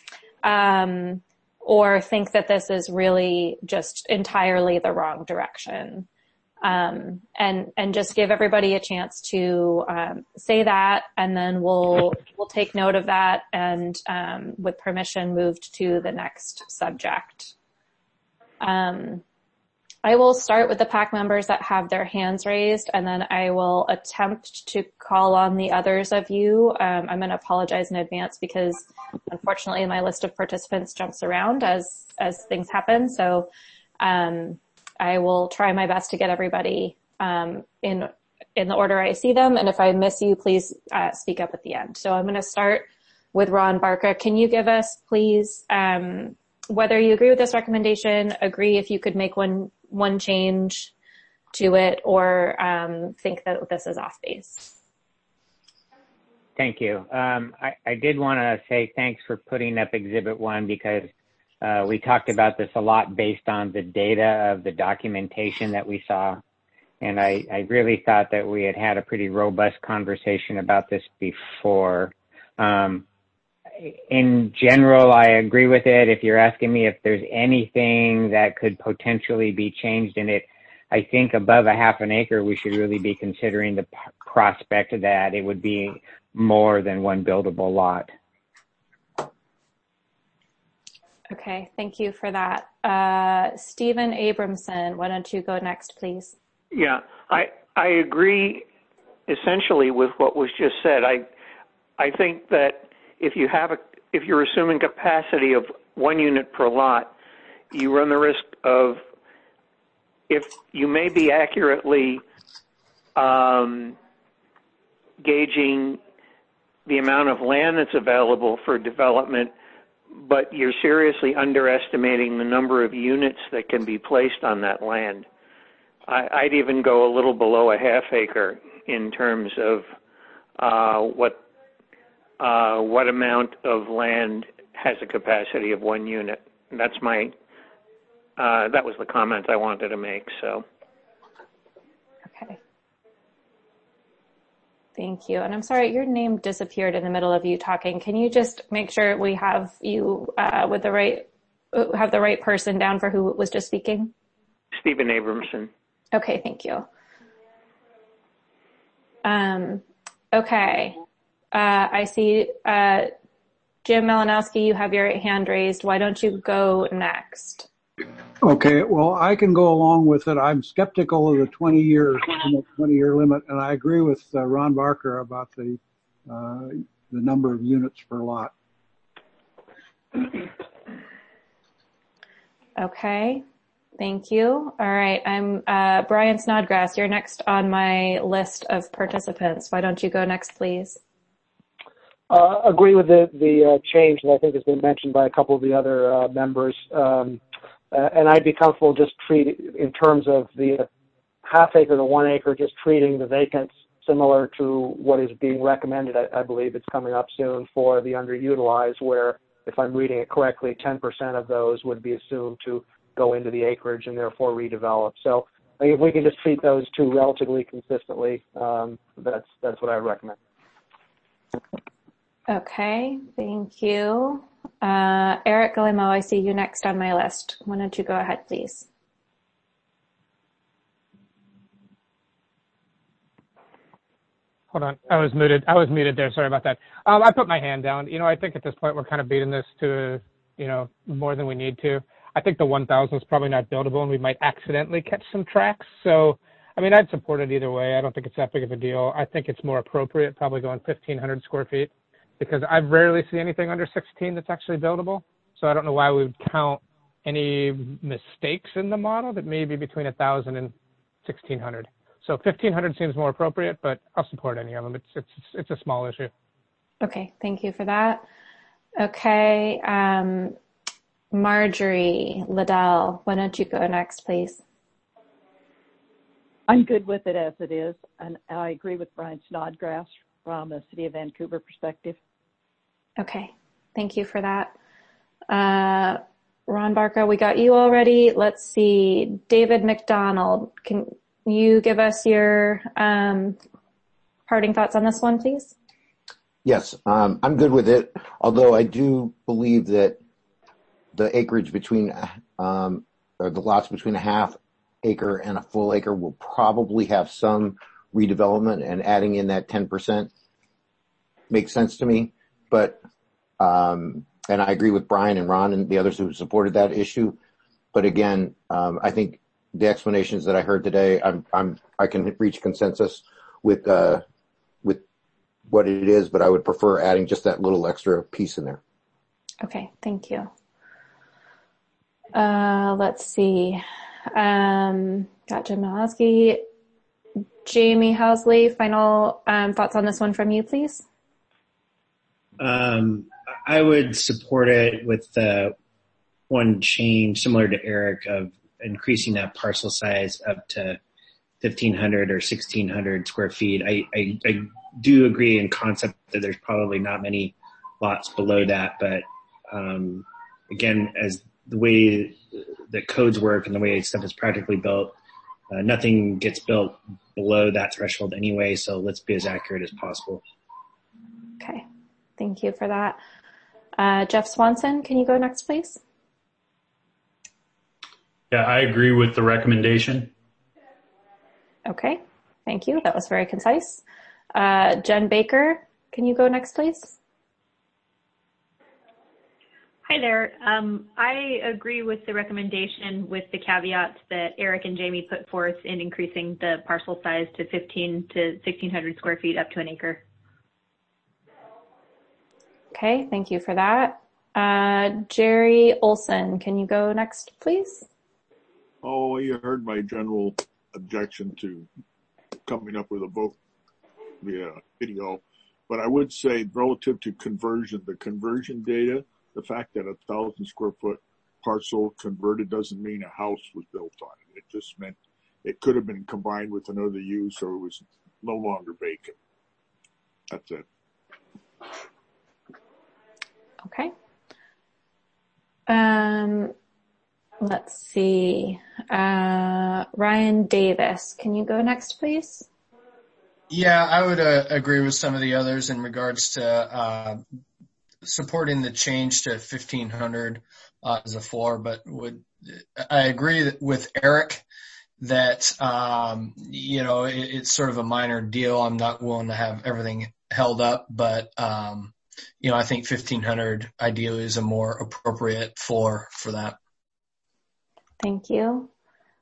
or think that this is really just entirely the wrong direction. And just give everybody a chance to say that, and then we'll take note of that and with permission moved to the next subject. I will start with the PAC members that have their hands raised, and then I will attempt to call on the others of you. I'm going to apologize in advance because unfortunately my list of participants jumps around as things happen. So I will try my best to get everybody in the order I see them, and if I miss you, please speak up at the end. So I'm going to start with Ron Barker. Can you give us, please, whether you agree with this recommendation, agree if you could make one change to it, or think that this is off base? Thank you. I did want to say thanks for putting up Exhibit 1 because we talked about this a lot based on the data of the documentation that we saw. And I really thought that we had a pretty robust conversation about this before. In general, I agree with it. If you're asking me if there's anything that could potentially be changed in it, I think above a half an acre, we should really be considering the prospect that it would be more than one buildable lot. Okay, thank you for that. Stephen Abramson, why don't you go next, please? Yeah, I agree essentially with what was just said. I think that if you're assuming capacity of 1 unit per lot, you run the risk of, if you may be accurately gauging the amount of land that's available for development, but you're seriously underestimating the number of units that can be placed on that land. I'd even go a little below a half acre in terms of what amount of land has a capacity of 1 unit. That's that was the comment I wanted to make, so. Okay. Thank you. And I'm sorry, your name disappeared in the middle of you talking. Can you just make sure we have you have the right person down for who was just speaking? Stephen Abramson. Okay, thank you. Okay. I see Jim Malinowski, you have your hand raised. Why don't you go next? Okay, well, I can go along with it. I'm skeptical of the 20-year limit, and I agree with Ron Barker about the number of units per lot. Okay, thank you. All right, I'm Brian Snodgrass. You're next on my list of participants. Why don't you go next, please? Agree with the change that I think has been mentioned by a couple of the other members. And I'd be comfortable just in terms of the half acre to 1 acre, just treating the vacants similar to what is being recommended. I believe it's coming up soon for the underutilized, where, if I'm reading it correctly, 10% of those would be assumed to go into the acreage and therefore redevelop. So if we can just treat those two relatively consistently, that's what I recommend. Okay, thank you. Eric Galimo, I see you next on my list. Why don't you go ahead, please? Hold on, I was muted there. Sorry about that. I put my hand down. I think at this point we're kind of beating this to, more than we need to. I think the 1,000 is probably not buildable, and we might accidentally catch some tracks. So, I mean, I'd support it either way. I don't think it's that big of a deal. I think it's more appropriate probably going 1,500 square feet, because I rarely see anything under 16 that's actually buildable. So I don't know why we would count any mistakes in the model that may be between 1,000 and 1,600. So 1,500 seems more appropriate, but I'll support any of them. It's a small issue. Okay, thank you for that. Okay, Marjorie Liddell, why don't you go next, please? I'm good with it as it is, and I agree with Brian Snodgrass from a City of Vancouver perspective. Okay, thank you for that. Ron Barca, we got you already. Let's see, David McDonald, can you give us your parting thoughts on this one, please? Yes, I'm good with it, although I do believe that the acreage between, or the lots between a half acre and a full acre will probably have some redevelopment, and adding in that 10% makes sense to me. But, and I agree with Brian and Ron and the others who supported that issue. But again, I think the explanations that I heard today, I can reach consensus with what it is, but I would prefer adding just that little extra piece in there. Okay, thank you. Let's see. Got Jim Malowski. Jamie Housley, final thoughts on this one from you, please. I would support it with the one change similar to Eric of increasing that parcel size up to 1,500 or 1,600 square feet. I do agree in concept that there's probably not many lots below that, but again, as the way the codes work and the way stuff is practically built, nothing gets built below that threshold anyway, so let's be as accurate as possible. Okay, thank you for that. Jeff Swanson, can you go next, please? Yeah, I agree with the recommendation. Okay, thank you. That was very concise. Jen Baker, can you go next, please? Hi there. I agree with the recommendation with the caveats that Eric and Jamie put forth in increasing the parcel size to 15 to 1,600 square feet up to an acre. Okay, thank you for that. Jerry Olson, can you go next, please? Oh, you heard my general objection to coming up with a vote via video, but I would say relative to conversion, the conversion data, the fact that 1,000 square foot parcel converted doesn't mean a house was built on it. It just meant it could have been combined with another use or it was no longer vacant. That's it. Okay. Let's see. Ryan Davis, can you go next, please? Yeah, I would agree with some of the others in regards to supporting the change to 1,500 as a floor, but I agree with Eric that it's sort of a minor deal. I'm not willing to have everything held up, but I think 1,500 ideally is a more appropriate floor for that. Thank you.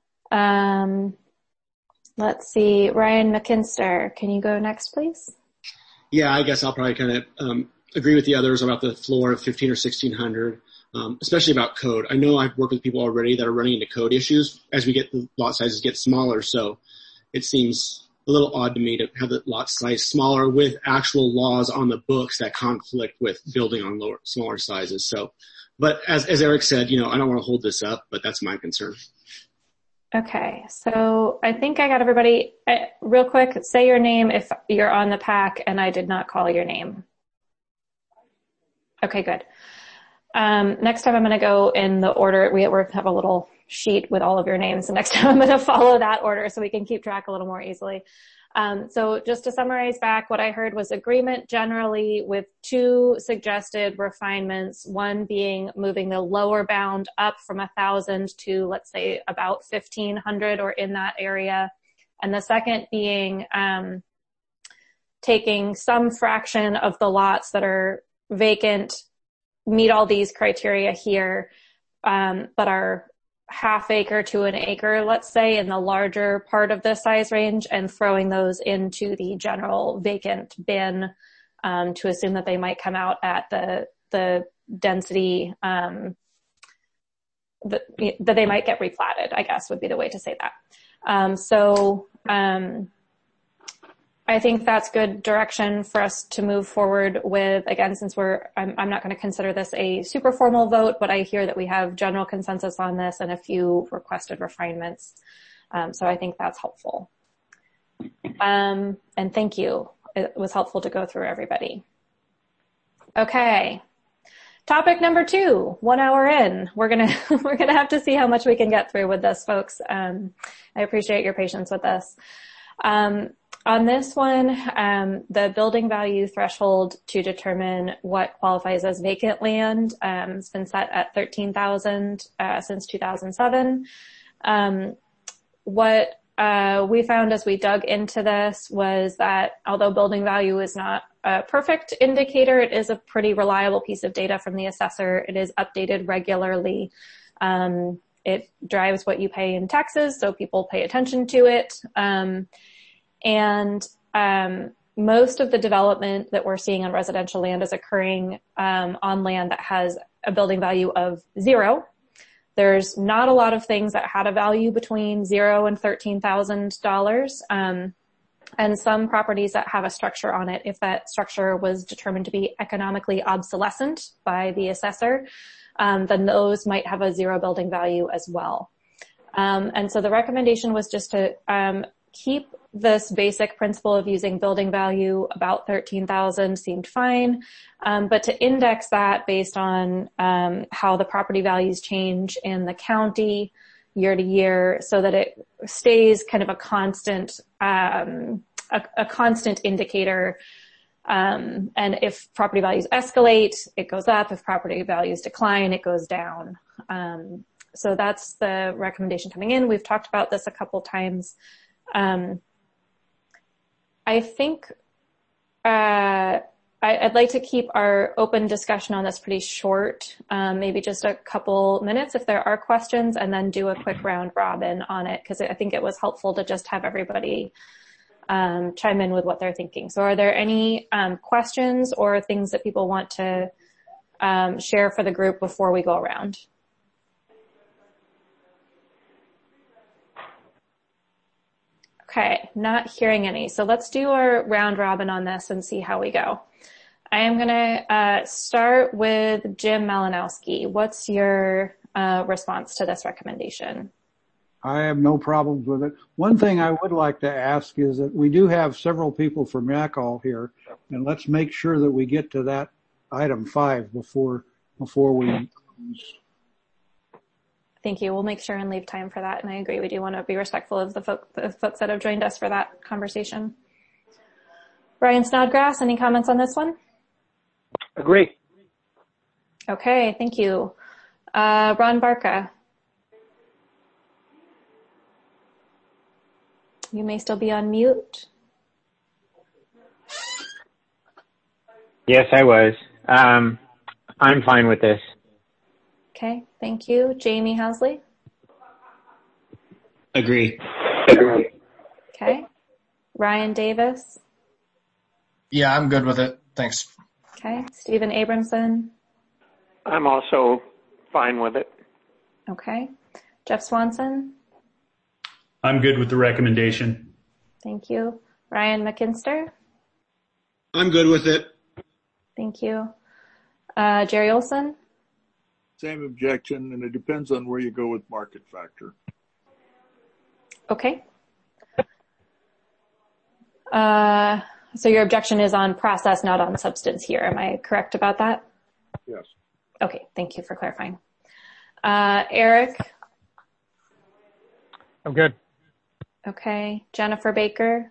Let's see. Ryan McKinster, can you go next, please? Yeah, I guess I'll probably kind of agree with the others about the floor of 1,500 or 1,600, especially about code. I know I've worked with people already that are running into code issues as we get the lot sizes get smaller, so it seems a little odd to me to have the lot size smaller with actual laws on the books that conflict with building on smaller sizes. So, but as Eric said, I don't want to hold this up, but that's my concern. Okay, so I think I got everybody. Real quick, say your name if you're on the pack and I did not call your name. Okay, good. Next time I'm going to go in the order. We have a little sheet with all of your names, and next time I'm going to follow that order so we can keep track a little more easily. So just to summarize back, what I heard was agreement generally with two suggested refinements, one being moving the lower bound up from 1,000 to, let's say, about 1,500 or in that area. And the second being taking some fraction of the lots that are vacant, meet all these criteria here, but are half acre to an acre, let's say, in the larger part of the size range, and throwing those into the general vacant bin, to assume that they might come out at the density, that they might get replatted, I guess would be the way to say that. I think that's good direction for us to move forward with. Again, since I'm not going to consider this a super formal vote, but I hear that we have general consensus on this and a few requested refinements. So I think that's helpful. And thank you. It was helpful to go through everybody. Okay. Topic number 2, 1 hour in. We're gonna have to see how much we can get through with this, folks. I appreciate your patience with this. On this one, the building value threshold to determine what qualifies as vacant land has been set at $13,000 since 2007. What we found as we dug into this was that although building value is not a perfect indicator, it is a pretty reliable piece of data from the assessor. It is updated regularly. It drives what you pay in taxes, so people pay attention to it. Most of the development that we're seeing on residential land is occurring on land that has a building value of 0. There's not a lot of things that had a value between 0 and $13,000. And some properties that have a structure on it, if that structure was determined to be economically obsolescent by the assessor, then those might have a 0 building value as well. And so the recommendation was just to keep this basic principle of using building value about 13,000 seemed fine, but to index that based on how the property values change in the county year to year, so that it stays kind of a constant indicator. And if property values escalate, it goes up. If property values decline, it goes down. So that's the recommendation coming in. We've talked about this a couple times. I think I'd like to keep our open discussion on this pretty short, maybe just a couple minutes if there are questions, and then do a quick round robin on it, because I think it was helpful to just have everybody chime in with what they're thinking. So are there any questions or things that people want to share for the group before we go around? Okay, not hearing any. So let's do our round robin on this and see how we go. I am going to start with Jim Malinowski. What's your response to this recommendation? I have no problems with it. One thing I would like to ask is that we do have several people from YACL here, and let's make sure that we get to that item 5 before we. Thank you. We'll make sure and leave time for that. And I agree, we do want to be respectful of the folks that have joined us for that conversation. Brian Snodgrass, any comments on this one? Agree. Okay, thank you. Ron Barca. You may still be on mute. Yes, I was. I'm fine with this. Okay, thank you. Jamie Housley? Agree. Okay. Ryan Davis? Yeah, I'm good with it. Thanks. Okay. Stephen Abramson? I'm also fine with it. Okay. Jeff Swanson? I'm good with the recommendation. Thank you. Ryan McKinster? I'm good with it. Thank you. Jerry Olson? Same objection, and it depends on where you go with market factor. Okay. So your objection is on process, not on substance here. Am I correct about that? Yes. Okay, thank you for clarifying. Eric? I'm good. Okay. Jennifer Baker?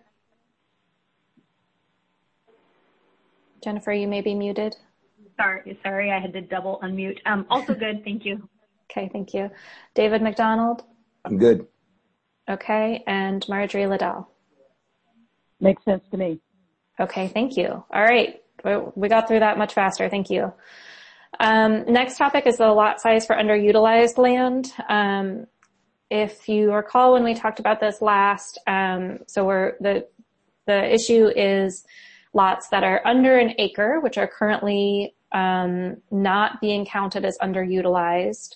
Jennifer, you may be muted. Sorry, I had to double unmute. Also good, thank you. Okay, thank you. David McDonald? I'm good. Okay, and Marjorie Liddell? Makes sense to me. Okay, thank you. All right, we got through that much faster. Thank you. Next topic is the lot size for underutilized land. If you recall when we talked about this last, so the issue is lots that are under an acre, which are currently not being counted as underutilized.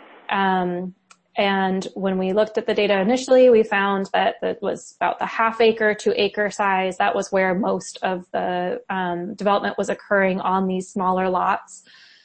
And when we looked at the data initially, we found that it was about the half acre to acre size. That was where most of the development was occurring on these smaller lots.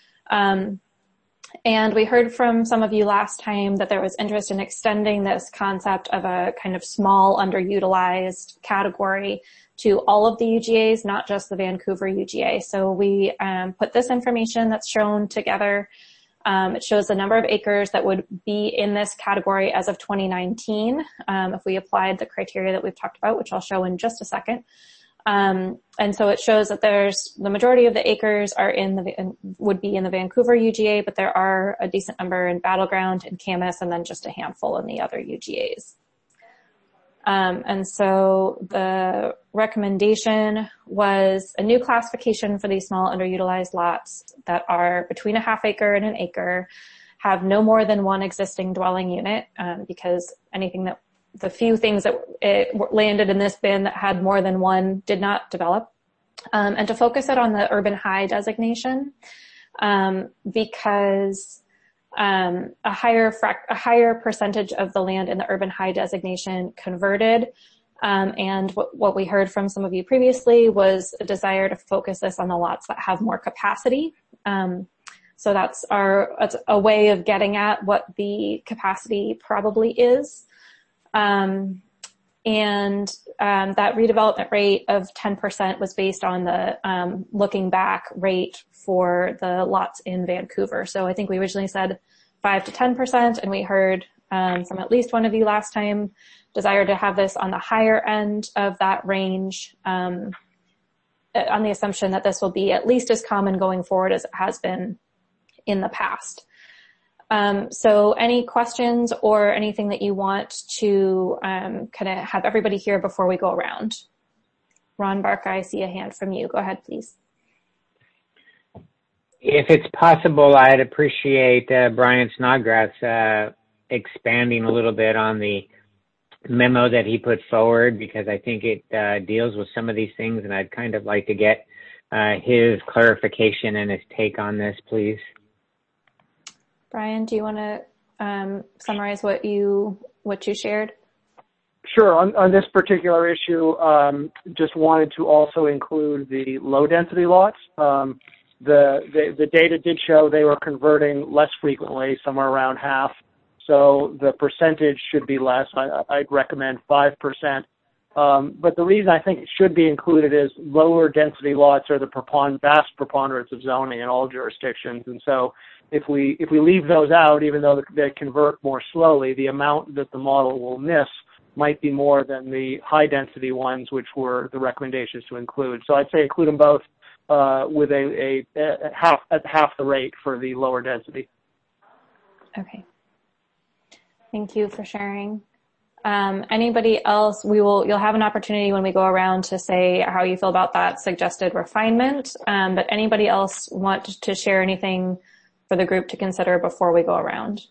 And we heard from some of you last time that there was interest in extending this concept of a kind of small underutilized category to all of the UGAs, not just the Vancouver UGA. So we put this information that's shown together. It shows the number of acres that would be in this category as of 2019, if we applied the criteria that we've talked about, which I'll show in just a second. And so it shows that the majority of the acres are would be in the Vancouver UGA, but there are a decent number in Battleground and Camas, and then just a handful in the other UGAs. And so the recommendation was a new classification for these small underutilized lots that are between a half acre and an acre, have no more than one existing dwelling unit, because the few things that landed in this bin that had more than one did not develop, and to focus it on the urban high designation, because a higher percentage of the land in the urban high designation converted. And what we heard from some of you previously was a desire to focus this on the lots that have more capacity. So that's a way of getting at what the capacity probably is. And that redevelopment rate of 10% was based on the looking back rate for the lots in Vancouver. So I think we originally said 5 to 10%, and we heard from at least one of you last time desire to have this on the higher end of that range, on the assumption that this will be at least as common going forward as it has been in the past. So any questions or anything that you want to kind of have everybody hear before we go around? Ron Barca, I see a hand from you. Go ahead, please. If it's possible, I'd appreciate Brian Snodgrass expanding a little bit on the memo that he put forward, because I think it deals with some of these things, and I'd kind of like to get his clarification and his take on this, please. Brian, do you want to summarize what you shared? Sure. On this particular issue, just wanted to also include the low density lots. The data did show they were converting less frequently, somewhere around half. So the percentage should be less. I'd recommend 5%. But the reason I think it should be included is lower density lots are the vast preponderance of zoning in all jurisdictions. And so if we leave those out, even though they convert more slowly, the amount that the model will miss might be more than the high density ones, which were the recommendations to include. So I'd say include them both with at half the rate for the lower density. Okay. Thank you for sharing. Anybody else? You'll have an opportunity when we go around to say how you feel about that suggested refinement. But anybody else want to share anything for the group to consider before we go around?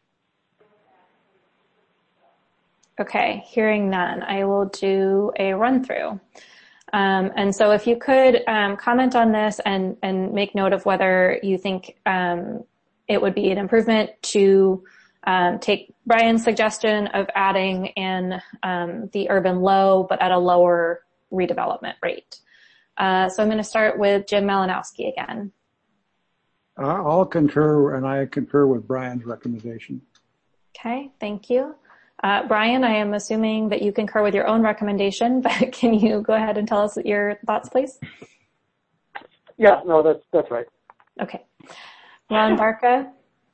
Okay, hearing none, I will do a run through. And so if you could comment on this and make note of whether you think it would be an improvement to take Brian's suggestion of adding in the urban low, but at a lower redevelopment rate. So I'm going to start with Jim Malinowski again. I'll concur, and I concur with Brian's recommendation. Okay, thank you. Brian, I am assuming that you concur with your own recommendation, but can you go ahead and tell us your thoughts, please? Yeah, no, that's right. Okay. Ron Barca?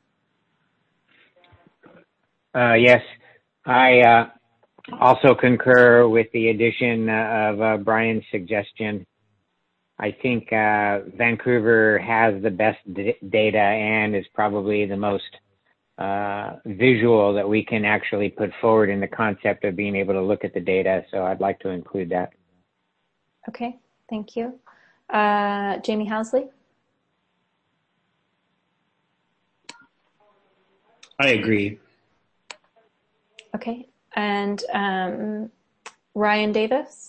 Yes, I also concur with the addition of Brian's suggestion. I think Vancouver has the best data and is probably the most visual that we can actually put forward in the concept of being able to look at the data. So I'd like to include that. Okay, thank you. Jamie Housley? I agree. Okay. And Ryan Davis?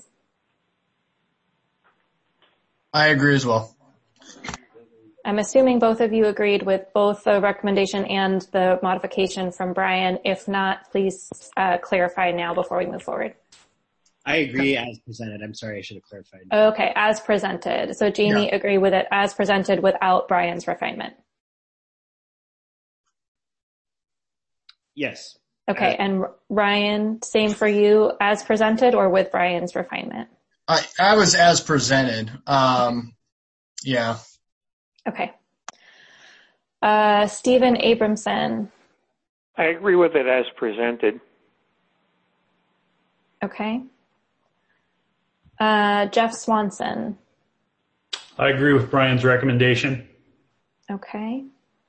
I agree as well. I'm assuming both of you agreed with both the recommendation and the modification from Brian. If not, please clarify now before we move forward. I agree as presented. I'm sorry, I should have clarified. Okay, as presented. So Jamie, Yeah. agree with it as presented without Brian's refinement. Yes. Okay, and Ryan, same for you, as presented or with Brian's refinement? I was as presented. Yeah. Okay. Stephen Abramson. I agree with it as presented. Okay. Jeff Swanson. I agree with Brian's recommendation. Okay.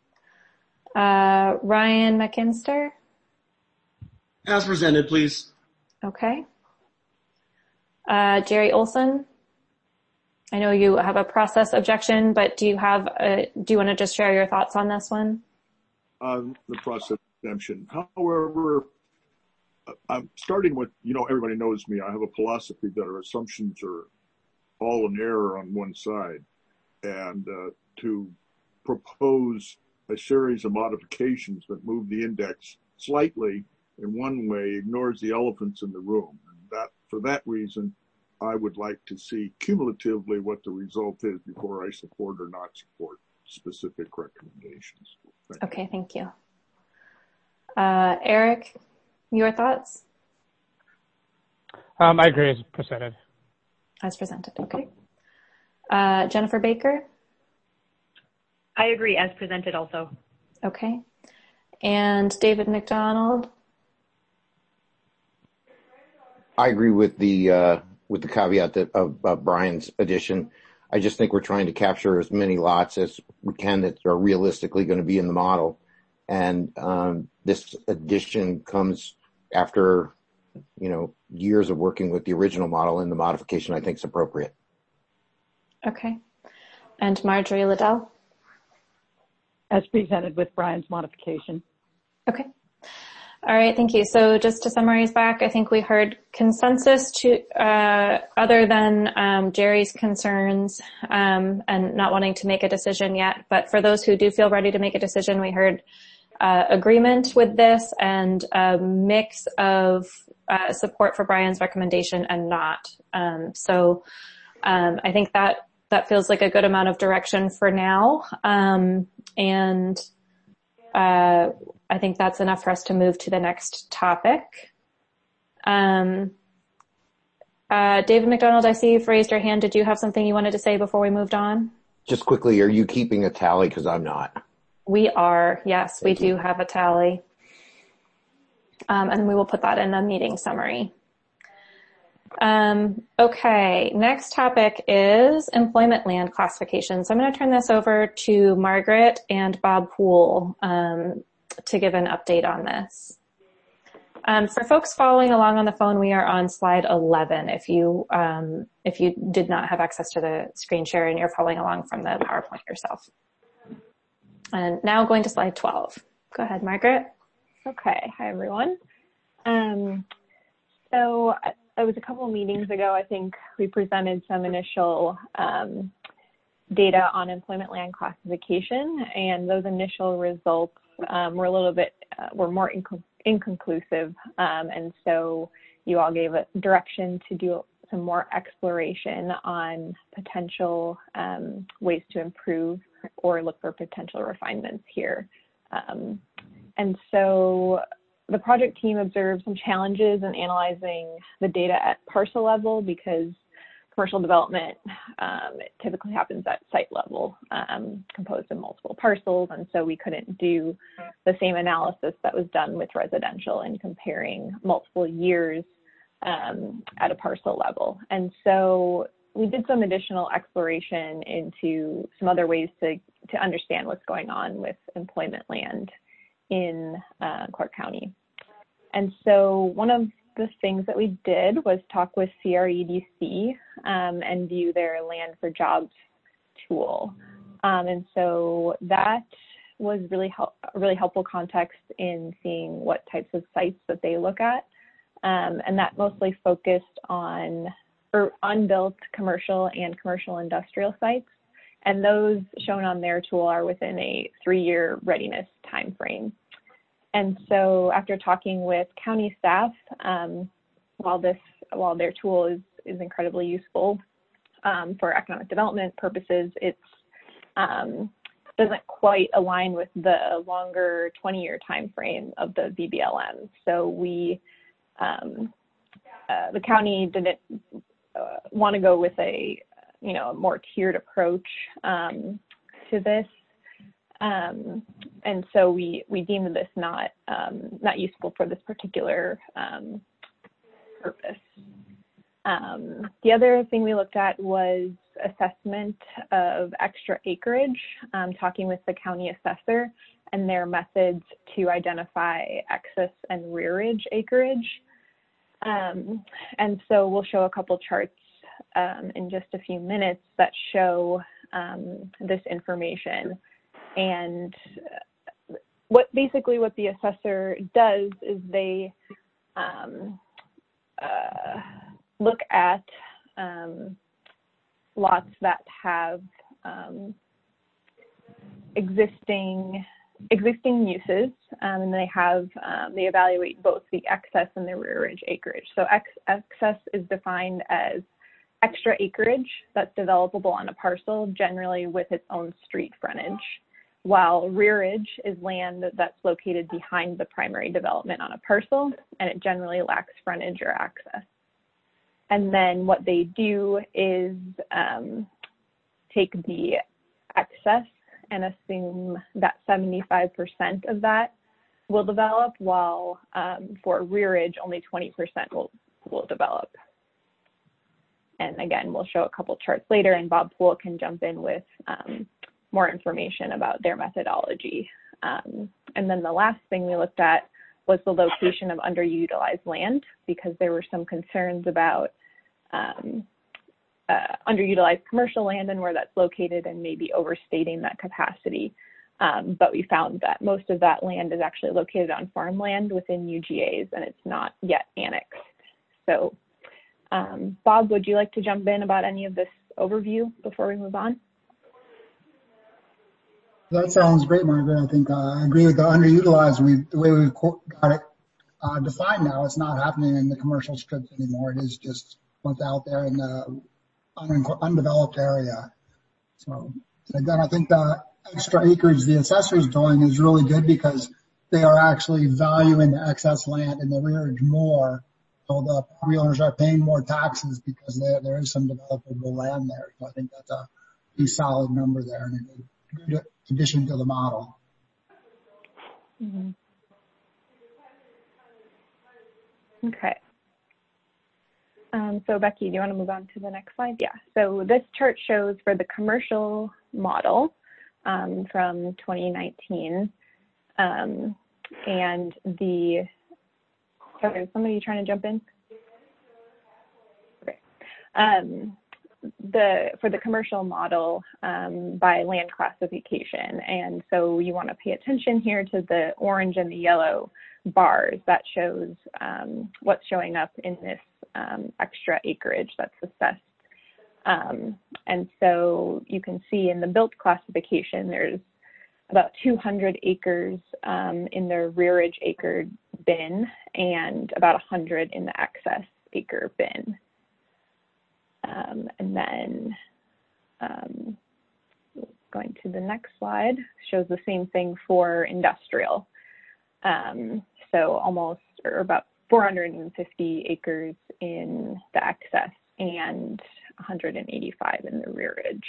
Ryan McKinster. As presented, please. Okay. Jerry Olson. I know you have a process objection, but do you want to just share your thoughts on this one? The process exemption. However, I'm starting with, everybody knows me. I have a philosophy that our assumptions are all in error on one side. And to propose a series of modifications that move the index slightly in one way ignores the elephants in the room. And for that reason, I would like to see cumulatively what the result is before I support or not support specific recommendations. Thank you. Eric, your thoughts? I agree as presented. As presented, okay. Jennifer Baker? I agree as presented also. Okay. And David McDonald? I agree with the caveat of Brian's addition. I just think we're trying to capture as many lots as we can that are realistically going to be in the model. And this addition comes after, years of working with the original model, and the modification I think is appropriate. Okay. And Marjorie Liddell? As presented with Brian's modification. Okay. All right, thank you. So just to summarize back, I think we heard consensus to, other than Jerry's concerns and not wanting to make a decision yet. But for those who do feel ready to make a decision, we heard agreement with this and a mix of support for Brian's recommendation and not. So I think that feels like a good amount of direction for now. And I think that's enough for us to move to the next topic. David McDonald, I see you've raised your hand. Did you have something you wanted to say before we moved on? Just quickly, are you keeping a tally? Because I'm not. We are. Yes, we do have a tally. And we will put that in the meeting summary. Okay, next topic is employment land classification. So I'm going to turn this over to Margaret and Bob Poole to give an update on this. For folks following along on the phone, we are on slide 11. If you did not have access to the screen share and you're following along from the PowerPoint yourself. And now going to slide 12. Go ahead, Margaret. Okay. Hi, everyone. So it was a couple of meetings ago, I think we presented some initial data on employment land classification, and those initial results were more inconclusive. And so you all gave a direction to do some more exploration on potential ways to improve or look for potential refinements here. And so the project team observed some challenges in analyzing the data at parcel level because commercial development it typically happens at site level, composed of multiple parcels, and so we couldn't do the same analysis that was done with residential in comparing multiple years at a parcel level. And so we did some additional exploration into some other ways to understand what's going on with employment land in Clark County. And so one of the things that we did was talk with CREDC and view their Land for Jobs tool. And so that was really helpful context in seeing what types of sites that they look at. And that mostly focused on unbuilt commercial and commercial industrial sites. And those shown on their tool are within a 3-year readiness timeframe. And so after talking with county staff, while their tool is incredibly useful for economic development purposes, it doesn't quite align with the longer 20-year timeframe of the VBLM. So the county didn't want to go with a more tiered approach to this. And so we deemed this not useful for this particular purpose. The other thing we looked at was assessment of extra acreage, talking with the county assessor and their methods to identify excess and rearage acreage. And so we'll show a couple charts in just a few minutes that show this information. And what the assessor does is they look at lots that have existing uses, and they evaluate both the excess and the rearage acreage. So excess is defined as extra acreage that's developable on a parcel, generally with its own street frontage, while rearage is land that's located behind the primary development on a parcel, and it generally lacks frontage or access. And then what they do is take the excess and assume that 75% of that will develop, while for rearage, only 20% will develop. And again, we'll show a couple charts later, and Bob Poole can jump in with more information about their methodology. And then the last thing we looked at was the location of underutilized land, because there were some concerns about underutilized commercial land and where that's located, and maybe overstating that capacity. But we found that most of that land is actually located on farmland within UGAs, and it's not yet annexed. So Bob, would you like to jump in about any of this overview before we move on? That sounds great, Margaret. I think I agree with the underutilized. The way we've got it defined now, it's not happening in the commercial strips anymore. It is just what's out there in the undeveloped area. So again, I think the extra acreage the assessor is doing is really good, because they are actually valuing the excess land in the rearage more. So the property owners are paying more taxes because there is some developable land there. So I think that's a pretty solid number there, and a good addition to the model. Mm-hmm. Okay. So Becky, do you want to move on to the next slide? Yeah. So this chart shows for the commercial model from 2019, and sorry, is somebody trying to jump in? Okay. For the commercial model by land classification. And so you want to pay attention here to the orange and the yellow bars. That shows what's showing up in this extra acreage that's assessed. And so you can see in the built classification, there's about 200 acres in the rearage acre bin, and about 100 in the excess acre bin. And then going to the next slide, shows the same thing for industrial. So about 450 acres in the excess and 185 in the rearage.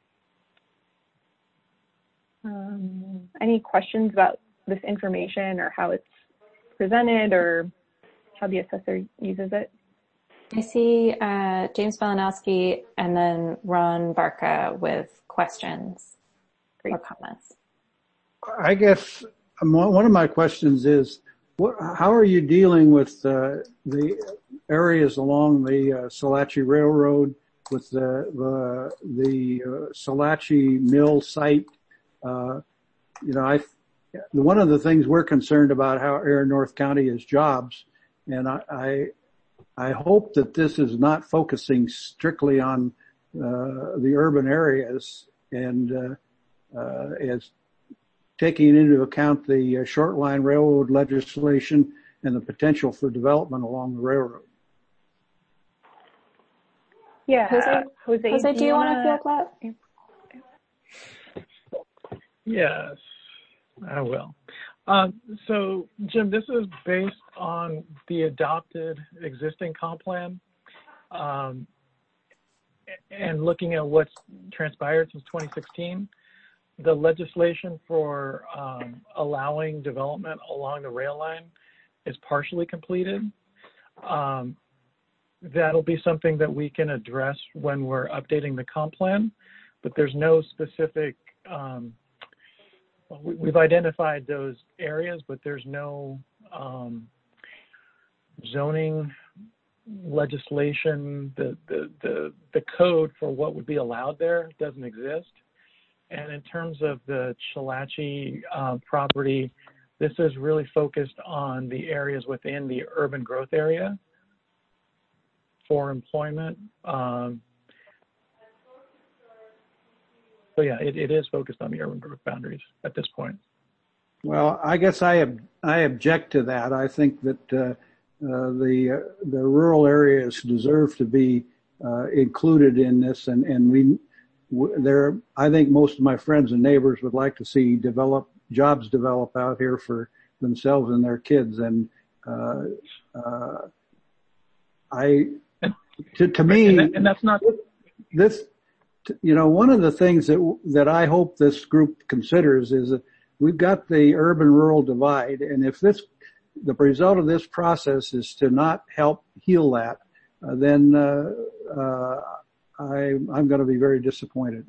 Any questions about this information or how it's presented or how the assessor uses it? I see James Malinowski and then Ron Barca with questions or comments. I guess one of my questions is, how are you dealing with the areas along the Salachi Railroad with the Salachi Mill site? one of the things we're concerned about here in North County is jobs. And I hope that this is not focusing strictly on the urban areas and is taking into account the short line railroad legislation and the potential for development along the railroad. Yeah, Jose, do you want to field that? Yes, I will. So, Jim, this is based on the adopted existing comp plan, and looking at what's transpired since 2016. The legislation for allowing development along the rail line is partially completed. That'll be something that we can address when we're updating the comp plan, but there's no specific, we've identified those areas, but there's no zoning legislation. The code for what would be allowed there doesn't exist. And in terms of the Chalachi property, this is really focused on the areas within the urban growth area for employment. So yeah, it is focused on the urban growth boundaries at this point. Well, I guess I object to that. I think that the rural areas deserve to be included in this, and I think most of my friends and neighbors would like to see jobs develop out here for themselves and their kids. And to me, and that's not this. One of the things that I hope this group considers is that we've got the urban-rural divide, and if the result of this process is to not help heal that, then I'm going to be very disappointed.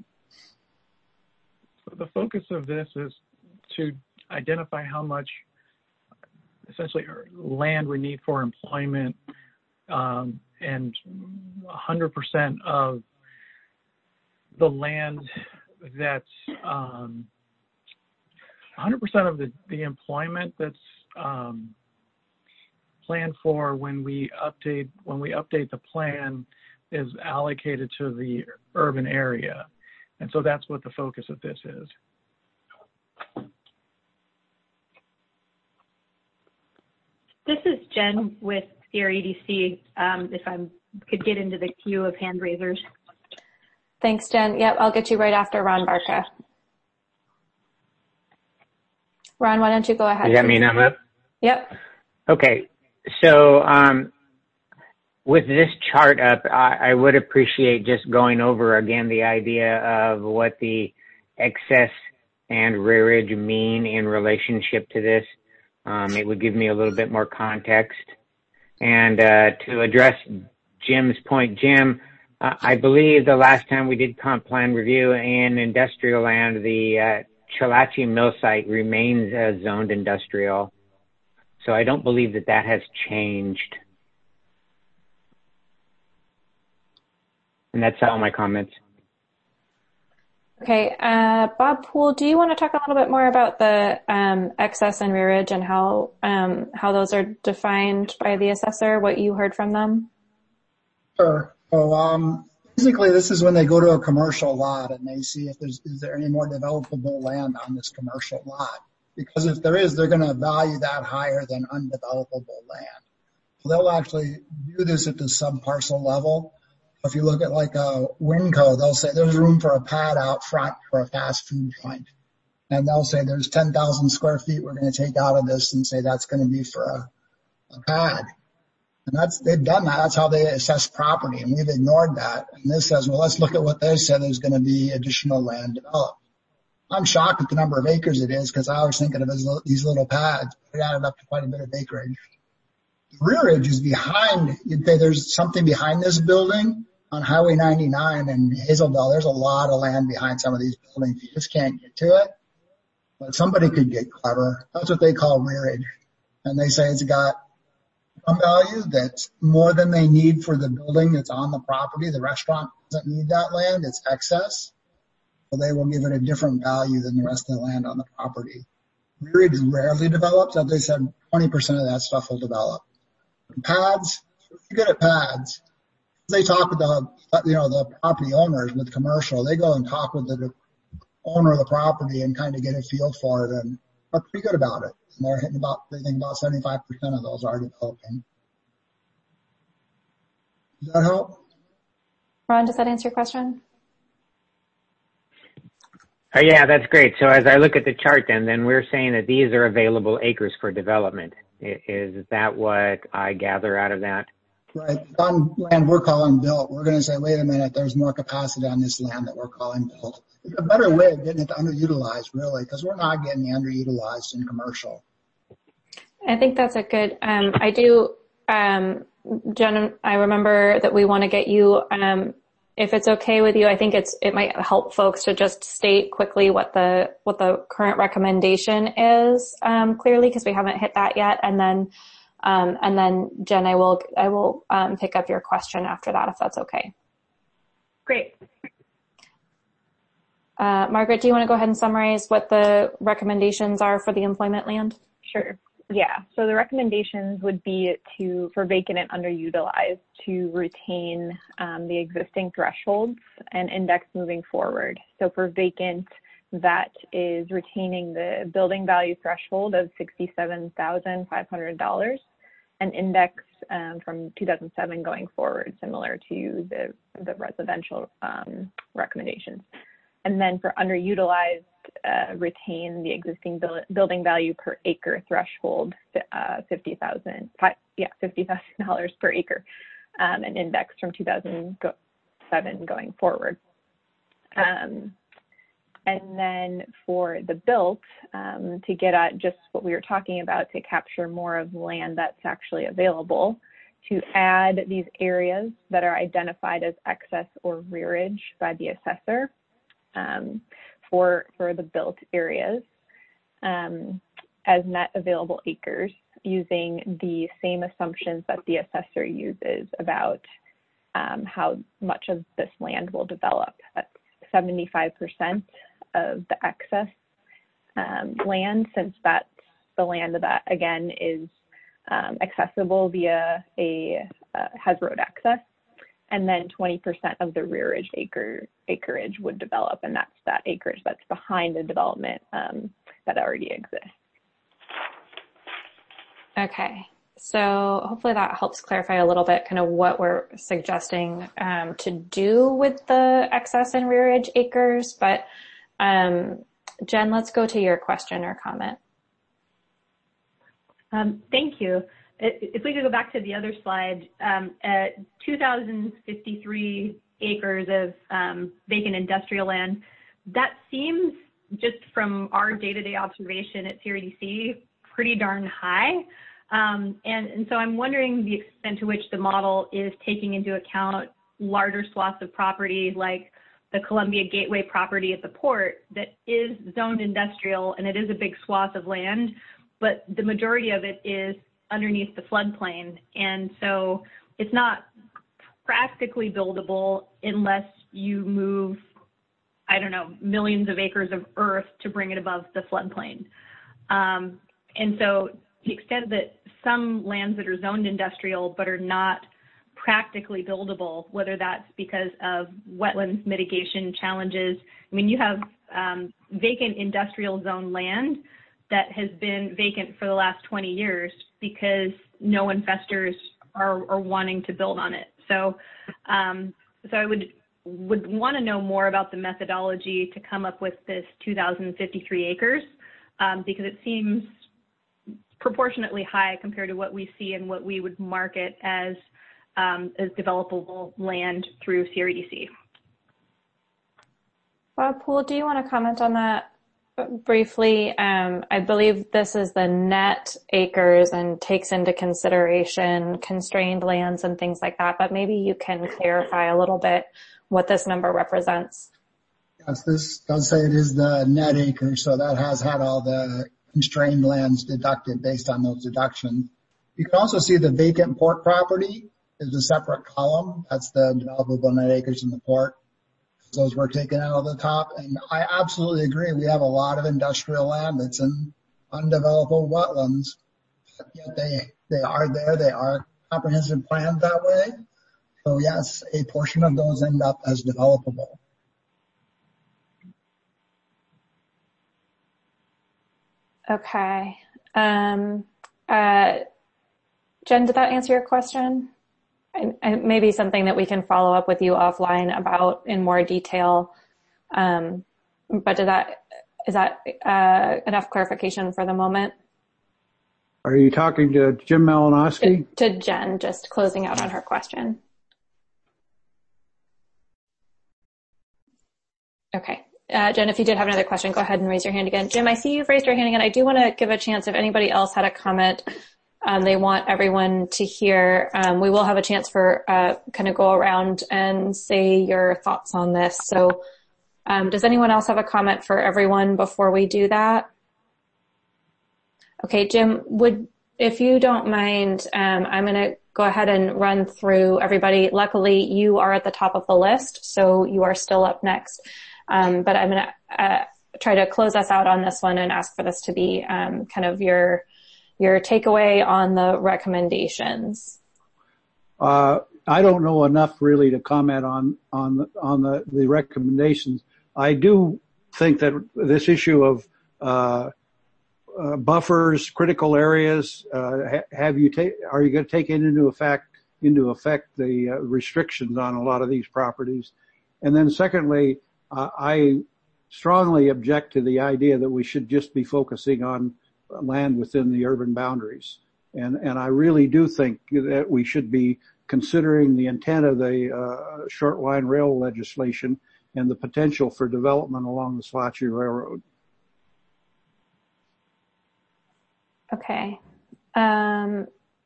The focus of this is to identify how much essentially land we need for employment, and 100% of the land that's 100% of the employment that's planned for when we update the plan is allocated to the urban area. And so that's what the focus of this is. This is Jen with Sierra EDC. If I could get into the queue of hand raisers. Thanks, Jen. Yep, I'll get you right after Ron Barca. Ron, why don't you go ahead? Does that mean I'm up? Yep. Okay. So with this chart up, I would appreciate just going over again the idea of what the excess and rearage mean in relationship to this. It would give me a little bit more context. And to address Jim's point, Jim, I believe the last time we did comp plan review in industrial land, the Chalachi mill site remains zoned industrial. So I don't believe that has changed. And that's all my comments. Okay, Bob Poole, do you want to talk a little bit more about the excess and rearage and how those are defined by the assessor, what you heard from them? Sure. So basically this is when they go to a commercial lot and they see if is there any more developable land on this commercial lot. Because if there is, they're going to value that higher than undevelopable land. So they'll actually do this at the subparcel level. If you look at like a Winco, they'll say there's room for a pad out front for a fast food joint. And they'll say there's 10,000 square feet we're going to take out of this and say that's going to be for a pad. And they've done that. That's how they assess property. And we've ignored that. And this says, well, let's look at what they said there's going to be additional land developed. I'm shocked at the number of acres it is because I was thinking of these little pads. It added up to quite a bit of acreage. The rearage is behind. There's something behind this building on Highway 99 and Hazeldale. There's a lot of land behind some of these buildings. You just can't get to it. But somebody could get clever. That's what they call rearage. And they say it's got some value that's more than they need for the building that's on the property. The restaurant doesn't need that land. It's excess. So they will give it a different value than the rest of the land on the property. Rearage rarely develops. As they said, 20% of that stuff will develop. Pads, if you get at pads, they talk with the property owners with commercial. They go and talk with the owner of the property and kind of get a feel for it and are pretty good about it. And they think about 75% of those are developing. Does that help? Ron, does that answer your question? Oh, yeah, that's great. So as I look at the chart then we're saying that these are available acres for development. Is that what I gather out of that? Right. On land we're calling built, we're going to say, wait a minute, there's more capacity on this land that we're calling built. It's a better way of getting it underutilized, really, because we're not getting underutilized in commercial. I think that's a good, I do, Jen, I remember that we want to get you, if it's okay with you, I think it might help folks to just state quickly what the current recommendation is, clearly, because we haven't hit that yet. And then Jen, I will pick up your question after that, if that's okay. Great. Margaret, do you want to go ahead and summarize what the recommendations are for the employment land? Sure. Yeah. So the recommendations would be for vacant and underutilized to retain the existing thresholds and index moving forward. So for vacant, that is retaining the building value threshold of $67,500 and index from 2007 going forward, similar to the residential recommendations. And then for underutilized, retain the existing building value per acre threshold, $50,000 per acre, and index from 2007 going forward. And then for the built, to get at just what we were talking about, to capture more of land that's actually available, to add these areas that are identified as excess or rearage by the assessor, for the built areas as net available acres, using the same assumptions that the assessor uses about how much of this land will develop. That's 75% of the excess land, since that's the land that, again, is accessible via has road access. And then 20% of the rearage acreage would develop, and that's that acreage that's behind the development that already exists. Okay, so hopefully that helps clarify a little bit kind of what we're suggesting to do with the excess and rearage acres. But Jen, let's go to your question or comment. Thank you. If we could go back to the other slide, at 2,053 acres of vacant industrial land, that seems, just from our day-to-day observation at CRDC, pretty darn high. And so I'm wondering the extent to which the model is taking into account larger swaths of property, like the Columbia Gateway property at the port that is zoned industrial, and it is a big swath of land, but the majority of it is underneath the floodplain. And so it's not practically buildable unless you move, I don't know, millions of acres of earth to bring it above the floodplain. And so to the extent that some lands that are zoned industrial but are not practically buildable, whether that's because of wetlands mitigation challenges. I mean, you have vacant industrial zone land that has been vacant for the last 20 years because no investors are wanting to build on it. So so I would want to know more about the methodology to come up with this 2,053 acres, because it seems proportionately high compared to what we see and what we would market as developable land through CRDC. Bob Poole, do you want to comment on that briefly? I believe this is the net acres and takes into consideration constrained lands and things like that, but maybe you can clarify a little bit what this number represents. Yes, this does say it is the net acres, so that has had all the constrained lands deducted based on those deductions. You can also see the vacant port property is a separate column. That's the developable net acres in the port. those were taken out of the top. And I absolutely agree. We have a lot of industrial land that's in undevelopable wetlands, but yet they are there. They are comprehensive planned that way. So yes, a portion of those end up as developable. Okay. Jen, did that answer your question? Maybe something that we can follow up with you offline about in more detail. But is that enough clarification for the moment? Are you talking to Jim Malinowski? To Jen, just closing out on her question. Okay. Jen, if you did have another question, go ahead and raise your hand again. Jim, I see you've raised your hand again. I do want to give a chance if anybody else had a comment they want everyone to hear. We will have a chance for kind of go around and say your thoughts on this. So does anyone else have a comment for everyone before we do that? Okay, Jim, if you don't mind, I'm going to go ahead and run through everybody. Luckily, you are at the top of the list, so you are still up next. But I'm going to try to close us out on this one and ask for this to be kind of your takeaway on the recommendations. I don't know enough really to comment on the recommendations. I do think that this issue of buffers, critical areas, are you going to take into effect the restrictions on a lot of these properties? And then secondly, I strongly object to the idea that we should just be focusing on land within the urban boundaries. And I really do think that we should be considering the intent of the short line rail legislation and the potential for development along the Slotchie Railroad. Okay. And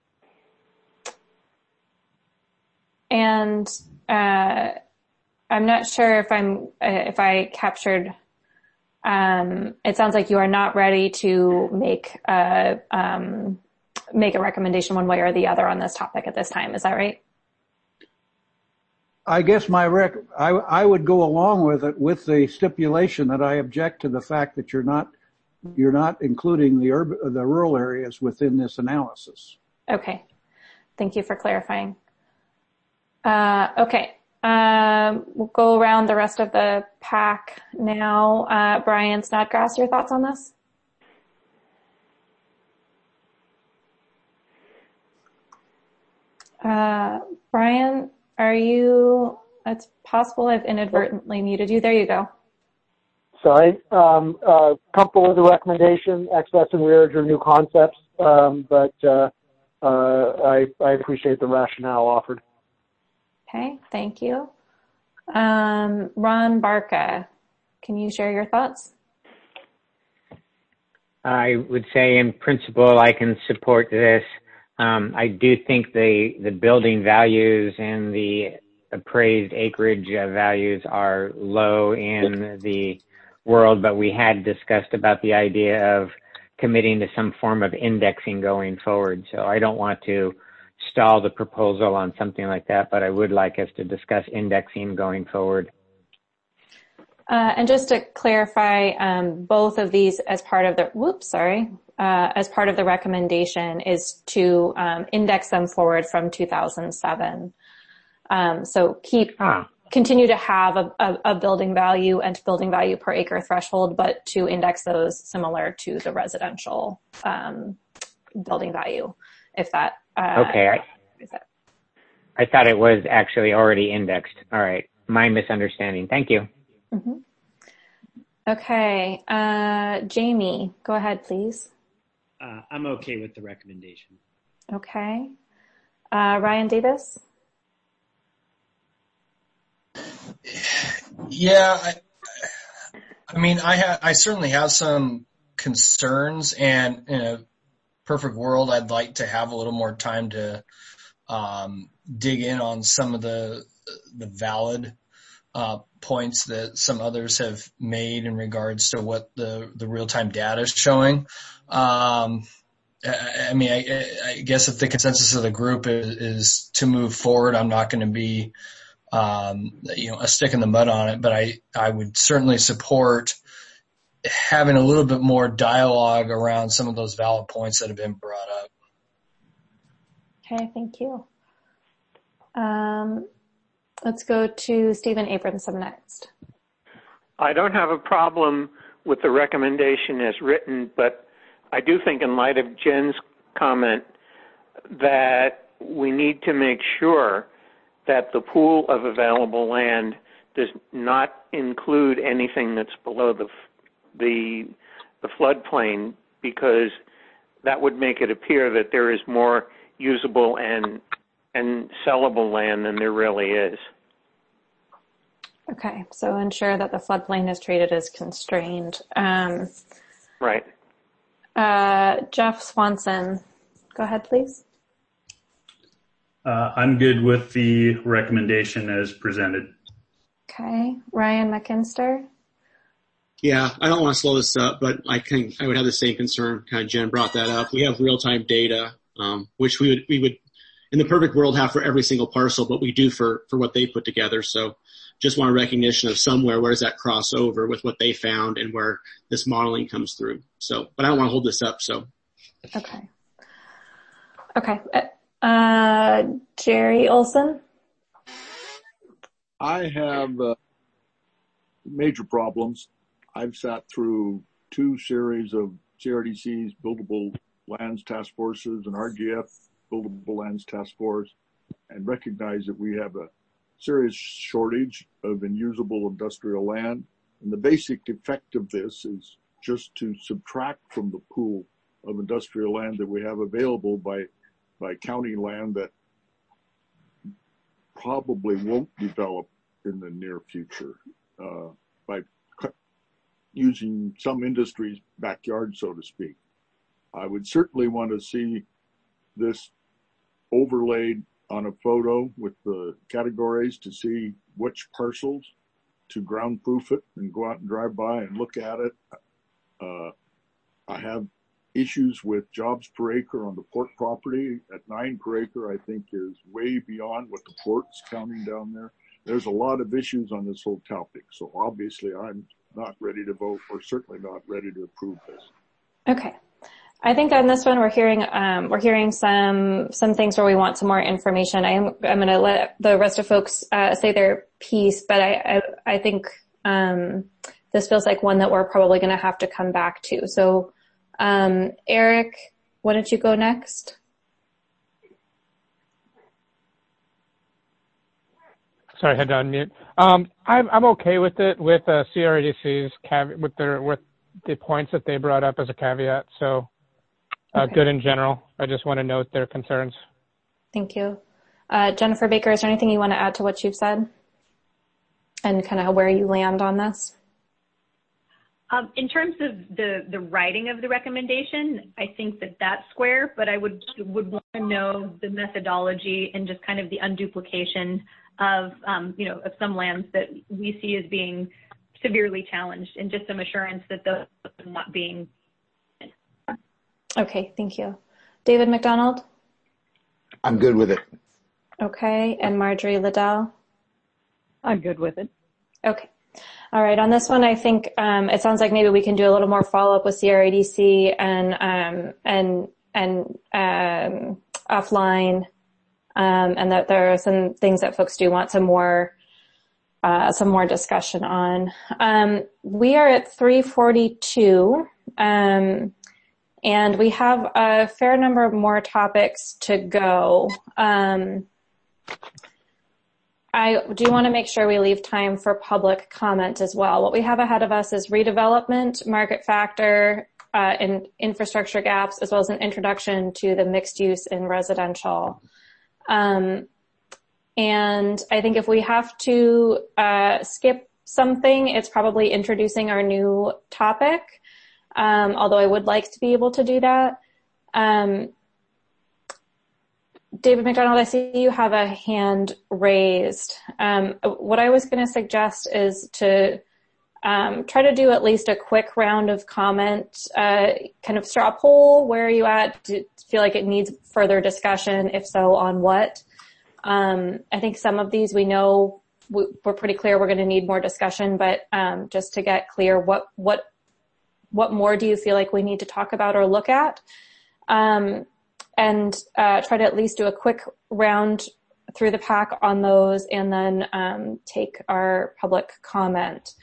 I'm not sure if I captured. It sounds like you are not ready to make a recommendation one way or the other on this topic at this time. Is that right? I guess I would go along with it with the stipulation that I object to the fact that you're not including the rural areas within this analysis. Okay. Thank you for clarifying. Okay. We'll go around the rest of the pack now. Brian Snodgrass, your thoughts on this? Brian, it's possible I've inadvertently muted you. There you go. Sorry. Comfortable with the recommendation, excess and rearage are new concepts, but I appreciate the rationale offered. Okay, thank you. Ron Barca, can you share your thoughts? I would say in principle I can support this. I do think the building values and the appraised acreage values are low in the world, but we had discussed about the idea of committing to some form of indexing going forward. So I don't want to stall the proposal on something like that, but I would like us to discuss indexing going forward. And just to clarify, both of these as part of the, as part of the recommendation is to index them forward from 2007. So continue to have a building value and building value per acre threshold, but to index those similar to the residential building value, if that. Okay. I thought it was actually already indexed. All right. My misunderstanding. Thank you. Mm-hmm. Okay. Jamie, go ahead, please. I'm okay with the recommendation. Okay. Ryan Davis? Yeah, I mean, I certainly have some concerns, and in a perfect world, I'd like to have a little more time to dig in on some of the valid points that some others have made in regards to what the real-time data is showing. I mean, I guess if the consensus of the group is to move forward, I'm not going to be a stick in the mud on it, but I would certainly support having a little bit more dialogue around some of those valid points that have been brought up. Okay, thank you. Let's go to Stephen Abramson next. I don't have a problem with the recommendation as written, but I do think in light of Jen's comment that we need to make sure that the pool of available land does not include anything that's below the floodplain, because that would make it appear that there is more usable and sellable land than there really is. Okay, so ensure that the floodplain is treated as constrained. Right. Jeff Swanson, go ahead, please. I'm good with the recommendation as presented. Okay, Ryan McKinster. Yeah, I don't want to slow this up, but I would have the same concern. Kind of Jen brought that up. We have real-time data, which we would, in the perfect world, have for every single parcel, but we do for what they put together. So just want a recognition of somewhere where does that cross over with what they found and where this modeling comes through. So, but I don't want to hold this up. So. Okay. Jerry Olson. I have major problems. I've sat through 2 series of CRDC's Buildable Lands Task Forces and RGF Buildable Lands Task Force, and recognize that we have a serious shortage of unusable industrial land. And the basic effect of this is just to subtract from the pool of industrial land that we have available by counting land that probably won't develop in the near future, by using some industry's backyard, so to speak. I would certainly want to see this overlaid on a photo with the categories to see which parcels to ground proof it and go out and drive by and look at it. I have issues with jobs per acre on the port property at 9 per acre, I think is way beyond what the port's counting down there. There's a lot of issues on this whole topic. So obviously I'm not ready to vote, or certainly not ready to approve this. Okay. I think on this one we're hearing some things where we want some more information. I'm going to let the rest of folks say their piece, but I think this feels like one that we're probably going to have to come back to. So Eric, why don't you go next? Sorry, I had to unmute. I'm okay with it with CRDC's with the points that they brought up as a caveat. So okay. Good in general. I just want to note their concerns. Thank you. Jennifer Baker, is there anything you want to add to what you've said and kind of where you land on this? In terms of the writing of the recommendation, I think that's square, but I would want to know the methodology and just kind of the unduplication of of some lands that we see as being severely challenged, and just some assurance that those are not being. Okay, thank you. David McDonald? I'm good with it. Okay, and Marjorie Liddell? I'm good with it. Okay. All right, on this one, I think it sounds like maybe we can do a little more follow-up with CRADC and offline, and that there are some things that folks do want some more discussion on. We are at 3:42, and we have a fair number of more topics to go. I do want to make sure we leave time for public comment as well. What we have ahead of us is redevelopment, market factor, and infrastructure gaps, as well as an introduction to the mixed use in residential. And I think if we have to skip something, it's probably introducing our new topic, although I would like to be able to do that. David McDonald, I see you have a hand raised. What I was going to suggest is to try to do at least a quick round of comment, kind of straw poll. Where are you at? Do you feel like it needs further discussion? If so, on what? I think some of these we know we're pretty clear we're going to need more discussion, but just to get clear, what more do you feel like we need to talk about or look at? And try to at least do a quick round through the pack on those, and then take our public comment.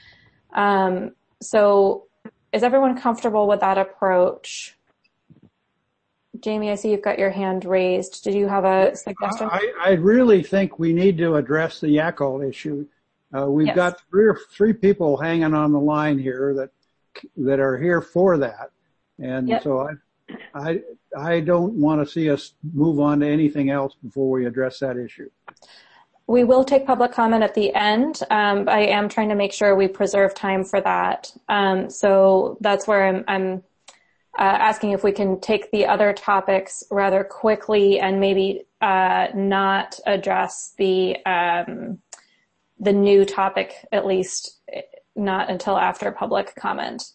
So is everyone comfortable with that approach? Jamie, I see you've got your hand raised. Did you have a suggestion? I really think we need to address the Yakult issue. We've got three people hanging on the line here that are here for that. And so I don't want to see us move on to anything else before we address that issue. We will take public comment at the end. I am trying to make sure we preserve time for that. So that's where I'm asking if we can take the other topics rather quickly and maybe not address the new topic, at least not until after public comment.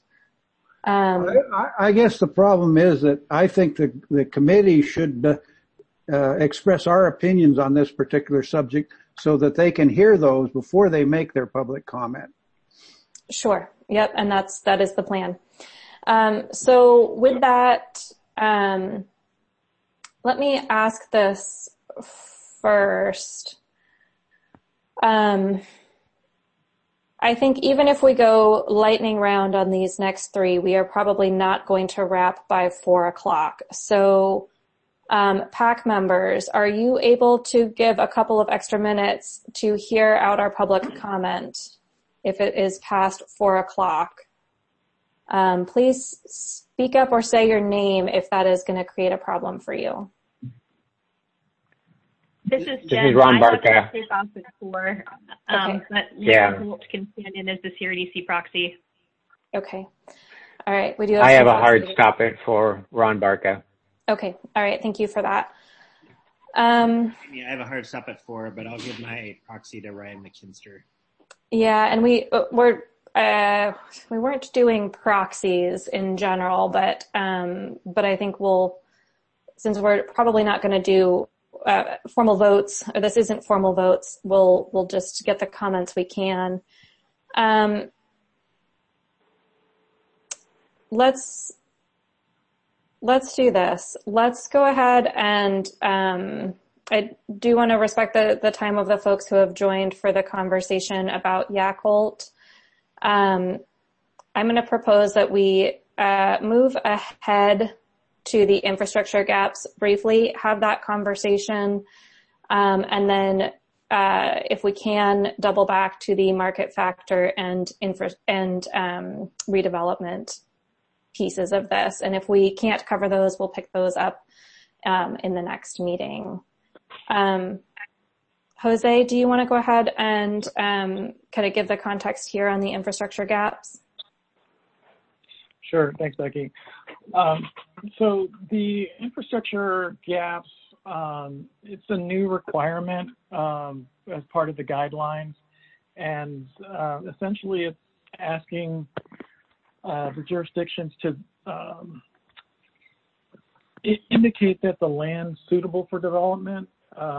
I guess the problem is that I think the committee should express our opinions on this particular subject so that they can hear those before they make their public comment. Sure. Yep. And that is the plan. So with that, let me ask this first. I think even if we go lightning round on these next three, we are probably not going to wrap by 4:00. So, PAC members, are you able to give a couple of extra minutes to hear out our public comment if it is past 4:00? Please speak up or say your name if that is going to create a problem for you. This is Jen. Ron Barca. I take off at 4, but Holt can stand in as the CRDC proxy. Okay. All right. We do. I have a hard stop at 4, Ron Barca. Okay. All right. Thank you for that. I have a hard stop at 4, but I'll give my proxy to Ryan McKinster. Yeah, and we weren't doing proxies in general, but I think since we're probably not going to do formal votes, or this isn't formal votes, we'll just get the comments we can. Let's do this. Let's go ahead and I do want to respect the time of the folks who have joined for the conversation about Yakult. I'm going to propose that we move ahead to the infrastructure gaps briefly, have that conversation, and then if we can, double back to the market factor and redevelopment pieces of this. And if we can't cover those, we'll pick those up in the next meeting. Jose, do you want to go ahead and kind of give the context here on the infrastructure gaps? Sure. Thanks, Becky. So the infrastructure gaps, it's a new requirement as part of the guidelines. And essentially it's asking the jurisdictions to indicate that the land suitable for development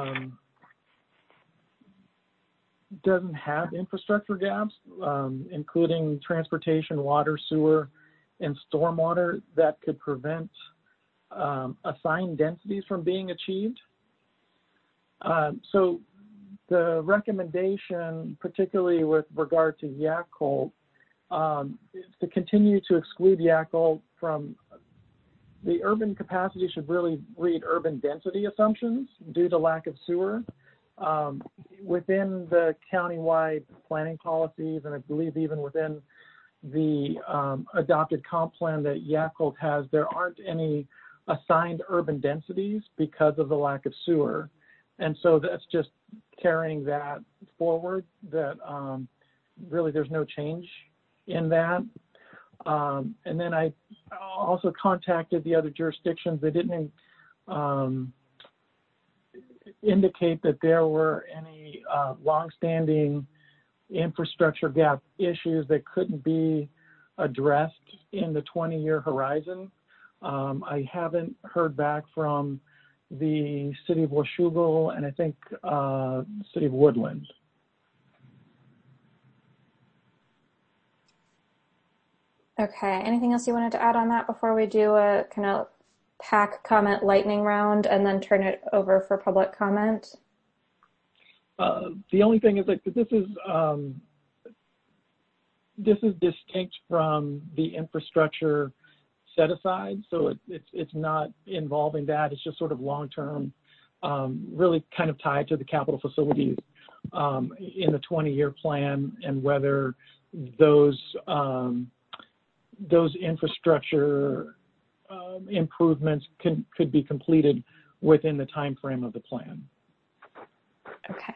doesn't have infrastructure gaps, including transportation, water, sewer, and stormwater that could prevent assigned densities from being achieved. So the recommendation, particularly with regard to Yakult, is to continue to exclude Yakult from the urban capacity should really read urban density assumptions due to lack of sewer. Within the countywide planning policies, and I believe even within the adopted comp plan that Yakult has, there aren't any assigned urban densities because of the lack of sewer. And so that's just carrying that forward, that really there's no change in that. And then I also contacted the other jurisdictions. They didn't indicate that there were any longstanding infrastructure gap issues that couldn't be addressed in the 20-year horizon. I haven't heard back from the City of Washougal and I think City of Woodland. Okay. Anything else you wanted to add on that before we do a kind of PAC comment lightning round and then turn it over for public comment? The only thing is that this is distinct from the infrastructure set aside, so it's not involving that. It's just sort of long-term, really kind of tied to the capital facilities in the 20-year plan, and whether those infrastructure improvements could be completed within the time frame of the plan. Okay.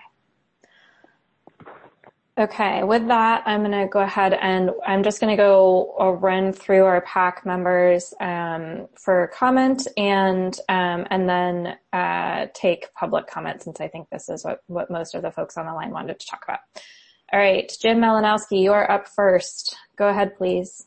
Okay, with that, I'm going to go ahead and I'm just going to go run through our PAC members for comment and then take public comment, since I think this is what most of the folks on the line wanted to talk about. All right, Jim Malinowski, you are up first. Go ahead, please.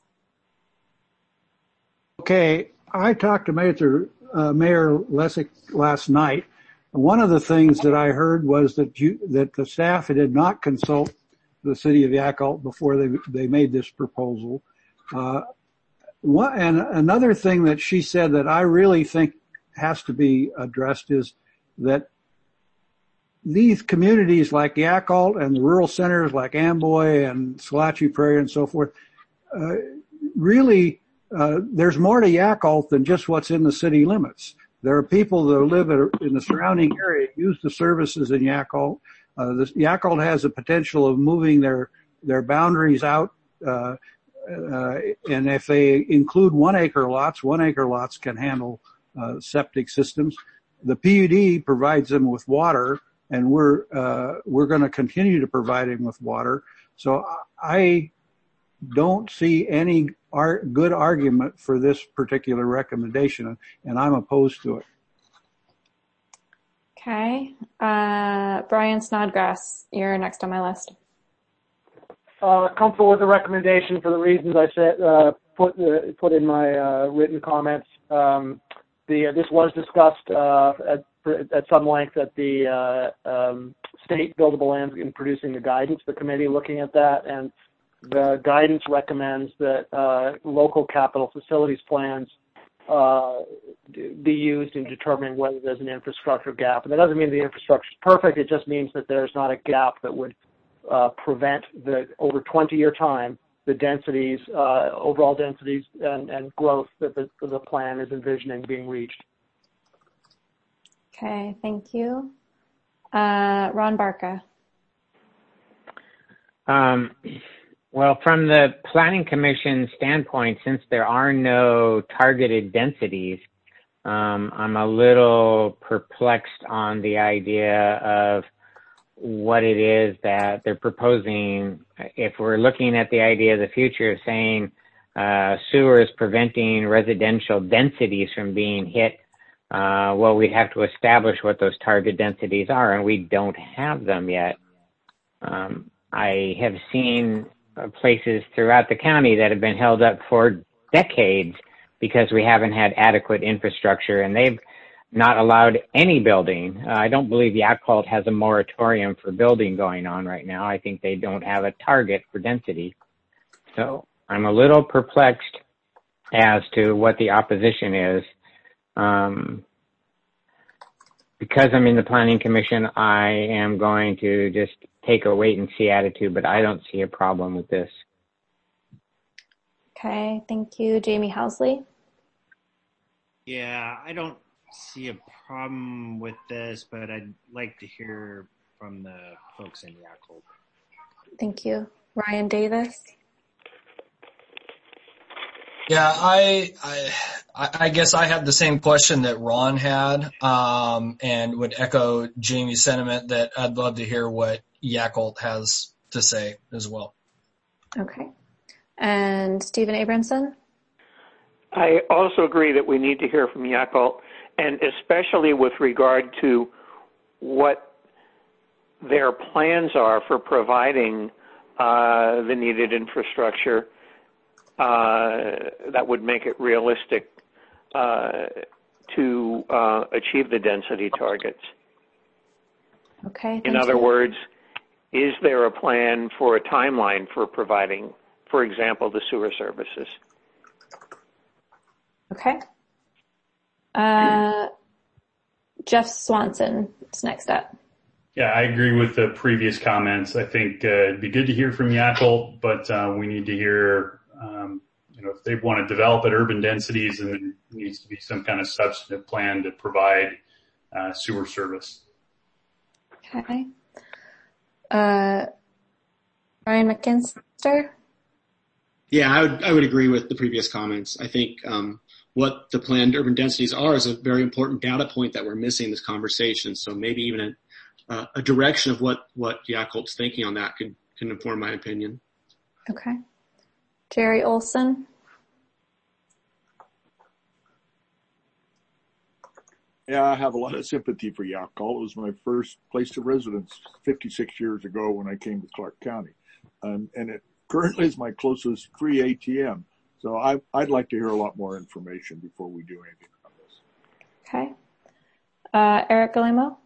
Okay, I talked to Mayor Lessig last night. One of the things that I heard was that the staff did not consult the city of Yacolt before they made this proposal. And another thing that she said that I really think has to be addressed is that these communities like Yacolt and the rural centers like Amboy and Scalachie Prairie and so forth, really, there's more to Yacolt than just what's in the city limits. There are people that live in the surrounding area, use the services in Yacolt. Yacolt has the potential of moving their boundaries out, and if they include 1 acre lots, 1 acre lots can handle septic systems. The PUD provides them with water, and we're going to continue to provide them with water. So I don't see any good argument for this particular recommendation, and I'm opposed to it. Okay. Brian Snodgrass, you're next on my list. Comfortable with the recommendation for the reasons I said, put in my written comments. This was discussed at some length at the state buildable lands in producing the guidance, the committee looking at that, and the guidance recommends that local capital facilities plans be used in determining whether there's an infrastructure gap. And that doesn't mean the infrastructure is perfect. It just means that there's not a gap that would prevent over 20-year time the densities, overall densities and growth that the plan is envisioning being reached. Okay, thank you. Ron Barca. Well, from the Planning Commission standpoint, since there are no targeted densities, I'm a little perplexed on the idea of what it is that they're proposing. If we're looking at the idea of the future of saying sewer is preventing residential densities from being hit, well, we'd have to establish what those target densities are, and we don't have them yet. I have seen places throughout the county that have been held up for decades because we haven't had adequate infrastructure, and they've not allowed any building. I don't believe Yacolt has a moratorium for building going on right now. I think they don't have a target for density. So I'm a little perplexed as to what the opposition is. Because I'm in the Planning Commission, I am going to just take a wait-and-see attitude, but I don't see a problem with this. Okay, thank you. Jamie Housley? Yeah, I don't see a problem with this, but I'd like to hear from the folks in Yacolt. Thank you. Ryan Davis? Yeah, I guess I had the same question that Ron had, and would echo Jamie's sentiment that I'd love to hear what Yacolt has to say as well. Okay. And Stephen Abramson? I also agree that we need to hear from Yacolt, and especially with regard to what their plans are for providing the needed infrastructure that would make it realistic to achieve the density targets. Okay. In other words, is there a plan for a timeline for for example, the sewer services. Okay. Jeff Swanson is next up. Yeah, I agree with the previous comments. I think it'd be good to hear from Yakult, but we need to hear, if they want to develop at urban densities, then there needs to be some kind of substantive plan to provide sewer service. Okay. Brian McKinster? Yeah, I would agree with the previous comments. I think what the planned urban densities are is a very important data point that we're missing in this conversation. So maybe even a direction of what Yakult's thinking on that can inform my opinion. Okay. Jerry Olson? Yeah, I have a lot of sympathy for Yakult. It was my first place of residence 56 years ago when I came to Clark County. And it currently is my closest free ATM. So I'd like to hear a lot more information before we do anything on this. Okay. Eric Galimo?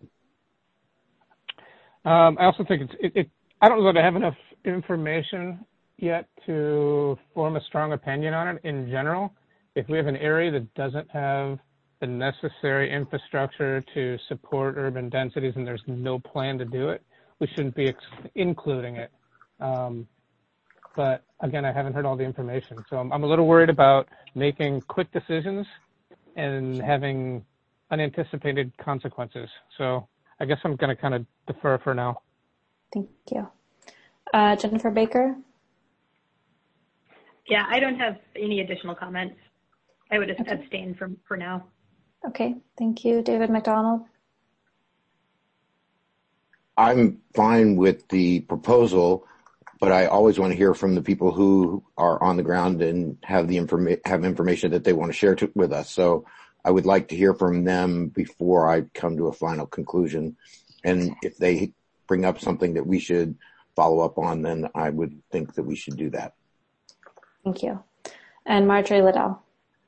I also think I don't know that I have enough information yet to form a strong opinion on it in general. If we have an area that doesn't have the necessary infrastructure to support urban densities and there's no plan to do it, we shouldn't be including it. But again, I haven't heard all the information. So I'm a little worried about making quick decisions and having unanticipated consequences. So I guess I'm going to kind of defer for now. Thank you. Jennifer Baker? Yeah, I don't have any additional comments. I would abstain for now. Okay, thank you. David McDonald? I'm fine with the proposal, but I always want to hear from the people who are on the ground and have information that they want to share with us. So I would like to hear from them before I come to a final conclusion. And if they bring up something that we should follow up on, then I would think that we should do that. Thank you. And Marjorie Liddell?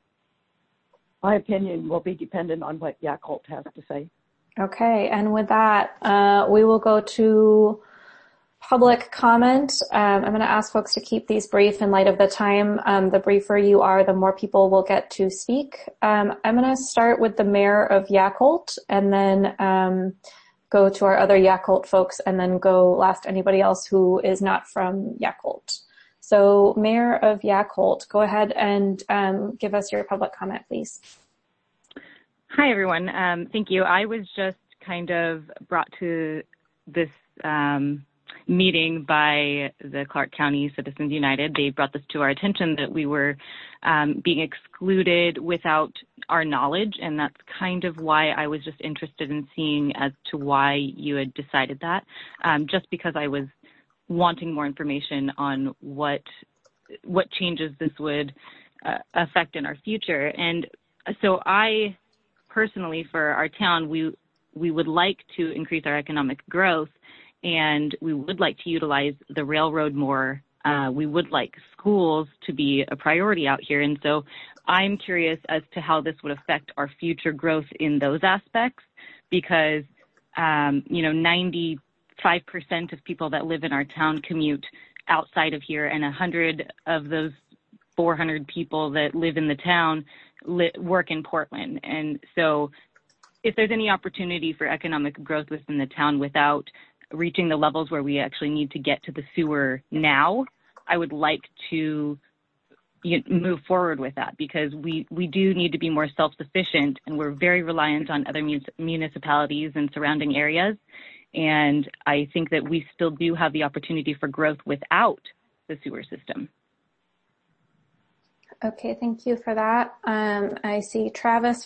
My opinion will be dependent on what Yakult has to say. Okay, and with that, we will go to public comment. I'm going to ask folks to keep these brief in light of the time. The briefer you are, the more people will get to speak. I'm going to start with the mayor of Yakult and then go to our other Yakult folks and then go last anybody else who is not from Yakult. So Mayor of Yakult, go ahead and give us your public comment, please. Hi, everyone. Thank you. I was just kind of brought to this meeting by the Clark County Citizens United. They brought this to our attention that we were being excluded without our knowledge, and that's kind of why I was just interested in seeing as to why you had decided that, just because I was wanting more information on what changes this would affect in our future. And so I personally, for our town, we would like to increase our economic growth, and we would like to utilize the railroad more. We would like schools to be a priority out here. And so I'm curious as to how this would affect our future growth in those aspects, because, 95% of people that live in our town commute outside of here, and 100 of those 400 people that live in the town work in Portland. And so if there's any opportunity for economic growth within the town without reaching the levels where we actually need to get to the sewer now, I would like to move forward with that, because we do need to be more self-sufficient, and we're very reliant on other municipalities and surrounding areas. And I think that we still do have the opportunity for growth without the sewer system. Okay, thank you for that. I see Travis,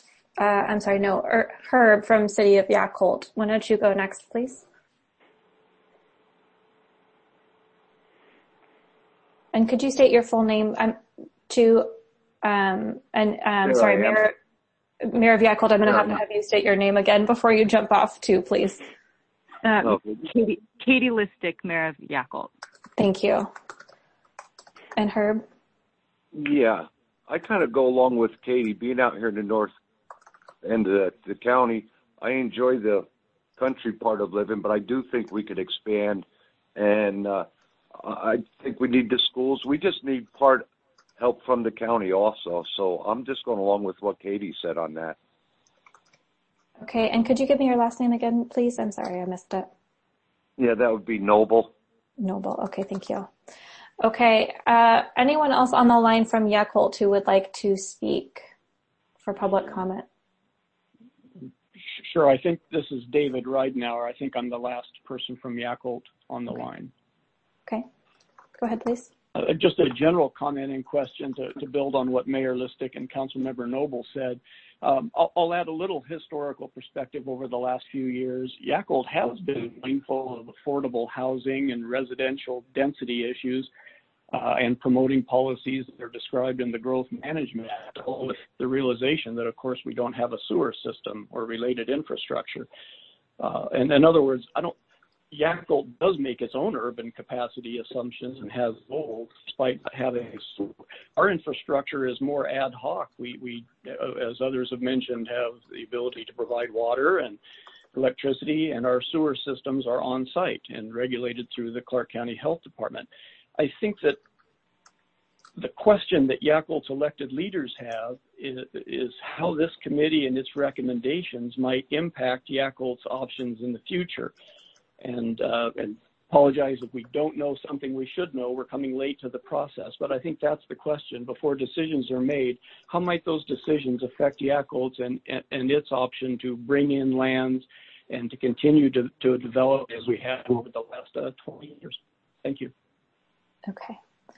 Herb from City of Yakult. Why don't you go next, please? And could you state your full name Mayor of Yakult, I'm going to have you state your name again before you jump off too, please. Katie Listick, Mayor of Yakult. Thank you. And Herb? Yeah, I kind of go along with Katie. Being out here in the north end of the county, I enjoy the country part of living, but I do think we could expand. And I think we need the schools. We just need part help from the county also. So I'm just going along with what Katie said on that. Okay, and could you give me your last name again, please? I'm sorry, I missed it. Yeah, that would be Noble. Noble. Okay, thank you. Okay, anyone else on the line from Yakult who would like to speak for public comment? Sure, I think this is David Ridenour. I think I'm the last person from Yakult on the line. Okay, go ahead, please. Just a general comment and question to build on what Mayor Listic and Councilmember Noble said. I'll add a little historical perspective over the last few years. Yakult has been mindful of affordable housing and residential density issues and promoting policies that are described in the Growth Management Act, all with the realization that, of course, we don't have a sewer system or related infrastructure. And in other words, Yakult does make its own urban capacity assumptions and has goals despite not having a sewer. Our infrastructure is more ad hoc. We, as others have mentioned, have the ability to provide water and electricity, and our sewer systems are on site and regulated through the Clark County Health Department. I think that the question that Yakult's elected leaders have is how this committee and its recommendations might impact Yakult's options in the future. And apologize if we don't know something we should know. We're coming late to the process, but I think that's the question. Before decisions are made, how might those decisions affect Yakult's and its option to bring in lands and to continue to develop as we have over the last 20 years? Thank you. Okay.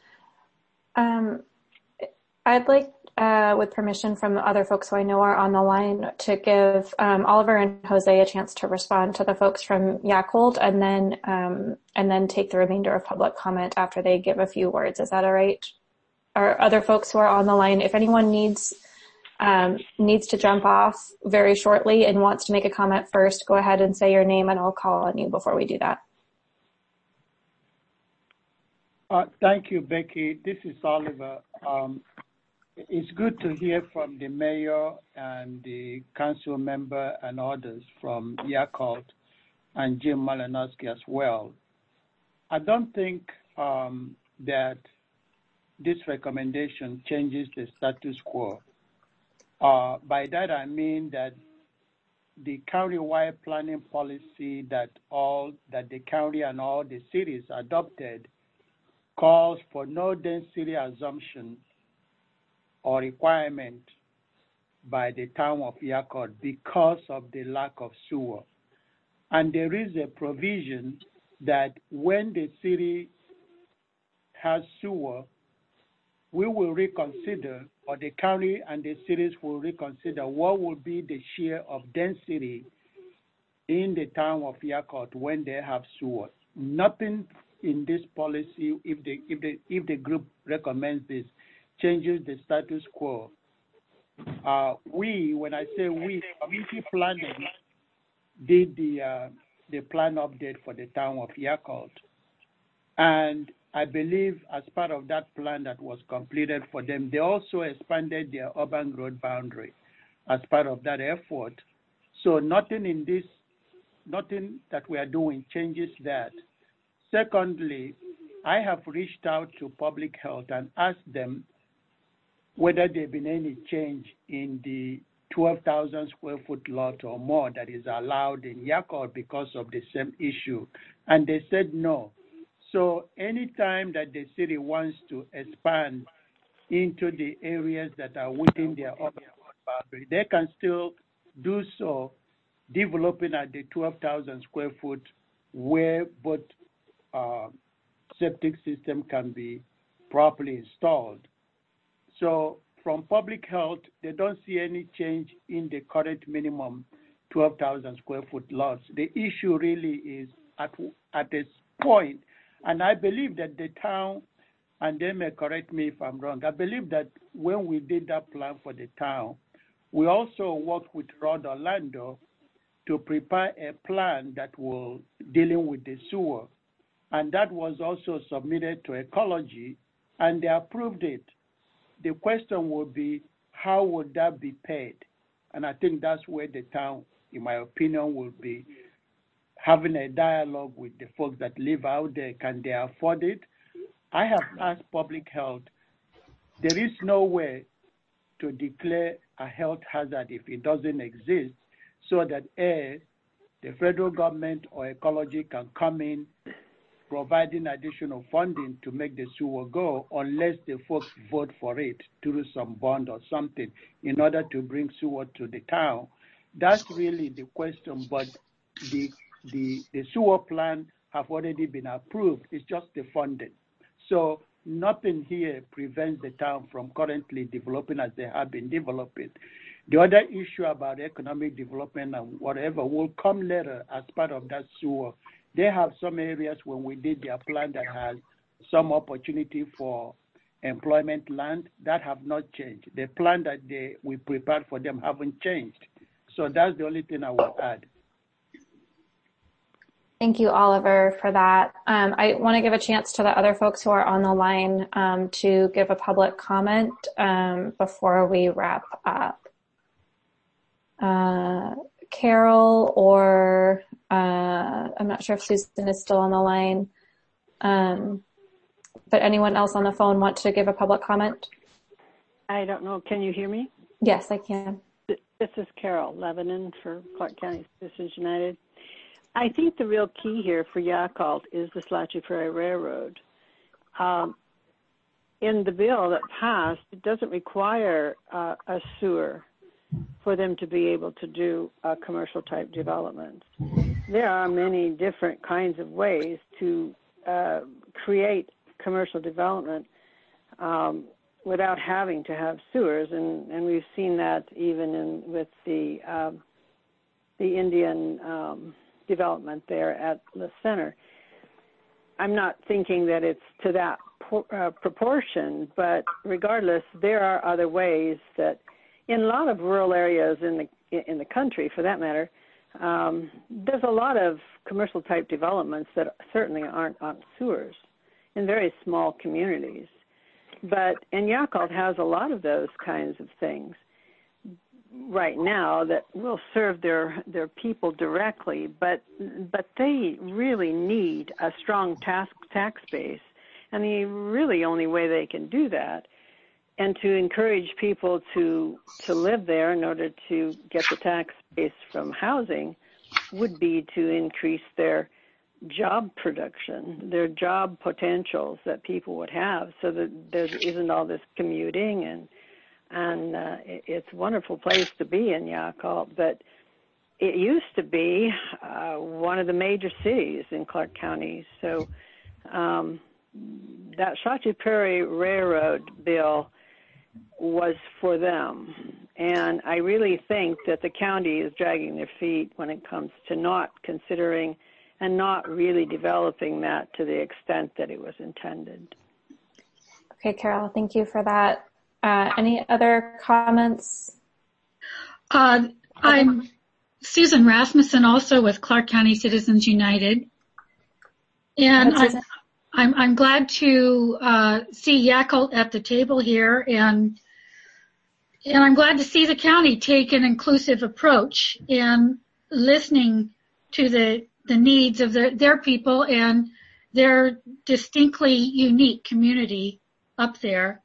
I'd like, with permission from other folks who I know are on the line, to give Oliver and Jose a chance to respond to the folks from Yakult, and then take the remainder of public comment after they give a few words. Is that all right? Or other folks who are on the line, if anyone needs to jump off very shortly and wants to make a comment first, go ahead and say your name and I'll call on you before we do that. Thank you, Becky. This is Oliver. It's good to hear from the mayor and the council member and others from Yakult and Jim Malinowski as well. I don't think that this recommendation changes the status quo. By that I mean that the countywide planning policy that the county and all the cities adopted calls for no density assumption or requirement by the town of Yakult because of the lack of sewer. And there is a provision that when the city has sewer, we will reconsider, or the county and the cities will reconsider what will be the share of density in the town of Yakult when they have sewer. Nothing in this policy, if the group recommends this, changes the status quo. When I say we, community planning did the plan update for the town of Yakult. And I believe as part of that plan that was completed for them, they also expanded their urban growth boundary as part of that effort. So nothing that we are doing changes that. Secondly, I have reached out to public health and asked them whether there has been any change in the 12,000 square foot lot or more that is allowed in Yakult because of the same issue. And they said no. So anytime that the city wants to expand into the areas that are within their urban boundary, they can still do so, developing at the 12,000 square foot where both septic system can be properly installed. So from public health, they don't see any change in the current minimum 12,000 square foot lots. The issue really is at this point, and I believe that the town, and they may correct me if I'm wrong, I believe that when we did that plan for the town, we also worked with Rod Orlando to prepare a plan that will dealing with the sewer. And that was also submitted to Ecology, and they approved it. The question would be, how would that be paid? And I think that's where the town, in my opinion, will be having a dialogue with the folks that live out there. Can they afford it? I have asked public health. There is no way to declare a health hazard if it doesn't exist, so that the federal government or ecology can come in providing additional funding to make the sewer go, unless the folks vote for it through some bond or something in order to bring sewer to the town. That's really the question, but the sewer plan have already been approved. It's just the funding. So nothing here prevents the town from currently developing as they have been developing. The other issue about economic development and whatever will come later as part of that sewer. They have some areas when we did their plan that has some opportunity for employment land that have not changed. The plan that we prepared for them haven't changed. So that's the only thing I will add. Thank you, Oliver, for that. I want to give a chance to the other folks who are on the line to give a public comment before we wrap up. Carol or I'm not sure if Susan is still on the line, but anyone else on the phone want to give a public comment? I don't know. Can you hear me? Yes, I can. This is Carol Lebanon for Clark County Citizens United. I think the real key here for Yakult is the Slatchy Prairie Railroad. In the bill that passed, it doesn't require a sewer for them to be able to do commercial type development. There are many different kinds of ways to create commercial development without having to have sewers, and we've seen that even with the Indian development there at the center. I'm not thinking that it's to that proportion, but regardless, there are other ways that in a lot of rural areas in the country, for that matter, there's a lot of commercial type developments that certainly aren't on sewers in very small communities. And Yakult has a lot of those kinds of things right now that will serve their people directly, but they really need a strong tax base, and the really only way they can do that and to encourage people to live there in order to get the tax base from housing would be to increase their job production, their job potentials that people would have, so that there isn't all this commuting, and it's a wonderful place to be in Yakult, but it used to be one of the major cities in Clark County. So that Slatchy Prairie Railroad bill was for them. And I really think that the county is dragging their feet when it comes to not considering and not really developing that to the extent that it was intended. Okay, Carol, thank you for that. Any other comments? I'm Susan Rasmussen, also with Clark County Citizens United. And I'm glad to see Yakult at the table here, and I'm glad to see the county take an inclusive approach in listening to the needs of their people and their distinctly unique community up there.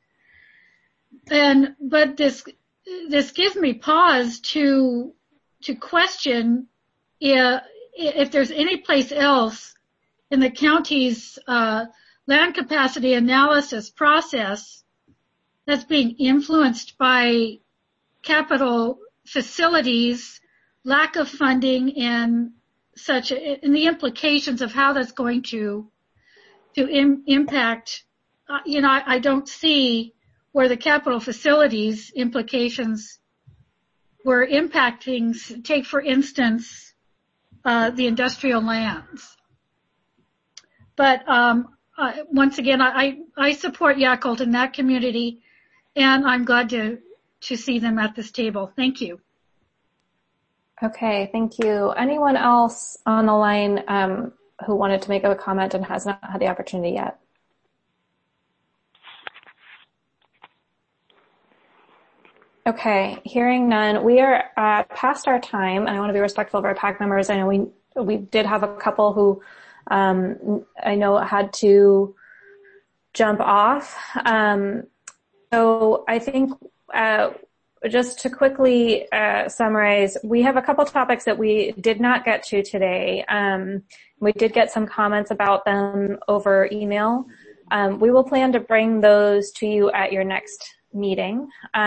But this gives me pause to question if there's any place else in the county's land capacity analysis process that's being influenced by capital facilities, lack of funding, and the implications of how that's going to impact. I don't see where the capital facilities implications were impacting. Take, for instance, the industrial lands. But once again, I support Yakult in that community, and I'm glad to see them at this table. Thank you. Okay, thank you. Anyone else on the line who wanted to make a comment and has not had the opportunity yet? Okay, hearing none, we are past our time, and I want to be respectful of our PAC members. I know we did have a couple who I know had to jump off. So I think just to quickly summarize, we have a couple topics that we did not get to today. We did get some comments about them over email. We will plan to bring those to you at your next meeting.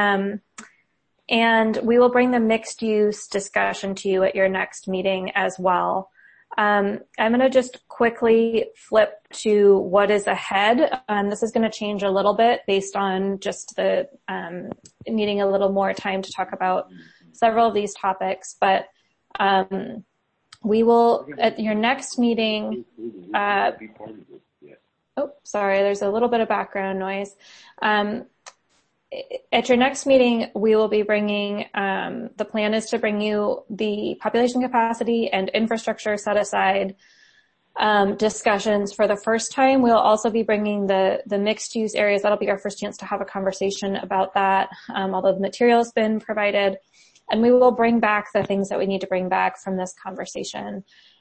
And we will bring the mixed use discussion to you at your next meeting as well. I'm going to just quickly flip to what is ahead. This is going to change a little bit based on just the needing a little more time to talk about several of these topics. But we will, at your next meeting, oh, sorry, there's a little bit of background noise. At your next meeting, we will be bringing, the plan is to bring you the population capacity and infrastructure set aside discussions for the first time. We'll also be bringing the mixed use areas. That'll be our first chance to have a conversation about that, although the material has been provided. And we will bring back the things that we need to bring back from this conversation.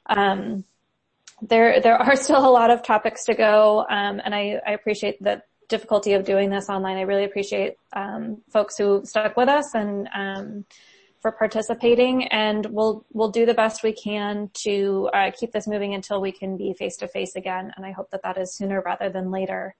There are still a lot of topics to go, and I appreciate the difficulty of doing this online. I really appreciate folks who stuck with us and for participating, and we'll do the best we can to keep this moving until we can be face to face again, and I hope that is sooner rather than later.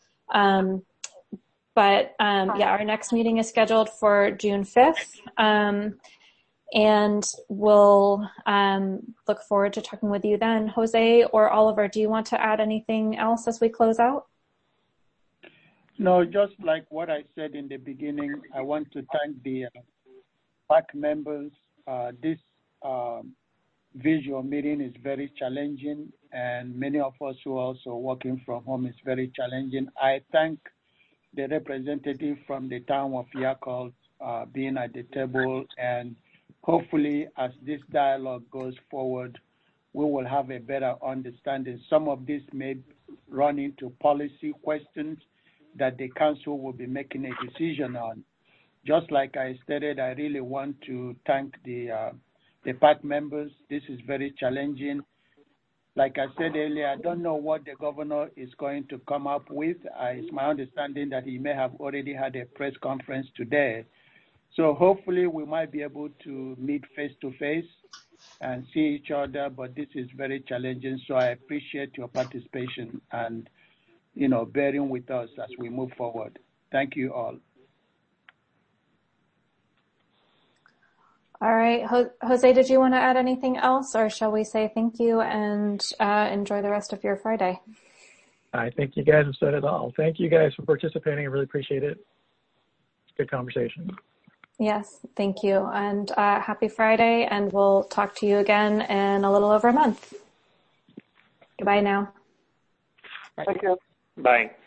But our next meeting is scheduled for June 5th. And we'll look forward to talking with you then. Jose or Oliver, do you want to add anything else as we close out? No, just like what I said in the beginning, I want to thank the PAC members. This visual meeting is very challenging, and many of us who are also working from home is very challenging. I thank the representative from the town of Yakult being at the table, and hopefully as this dialogue goes forward, we will have a better understanding. Some of this may run into policy questions that the council will be making a decision on. Just like I stated, I really want to thank the PAC members. This is very challenging. Like I said earlier, I don't know what the governor is going to come up with. It's my understanding that he may have already had a press conference today. So hopefully we might be able to meet face to face and see each other, but this is very challenging. So I appreciate your participation and, bearing with us as we move forward. Thank you all. All right. Jose, did you want to add anything else, or shall we say thank you and enjoy the rest of your Friday? I think you guys have said it all. Thank you guys for participating. I really appreciate it. Good conversation. Yes, thank you. And happy Friday, and we'll talk to you again in a little over a month. Goodbye now. Thank you. Bye.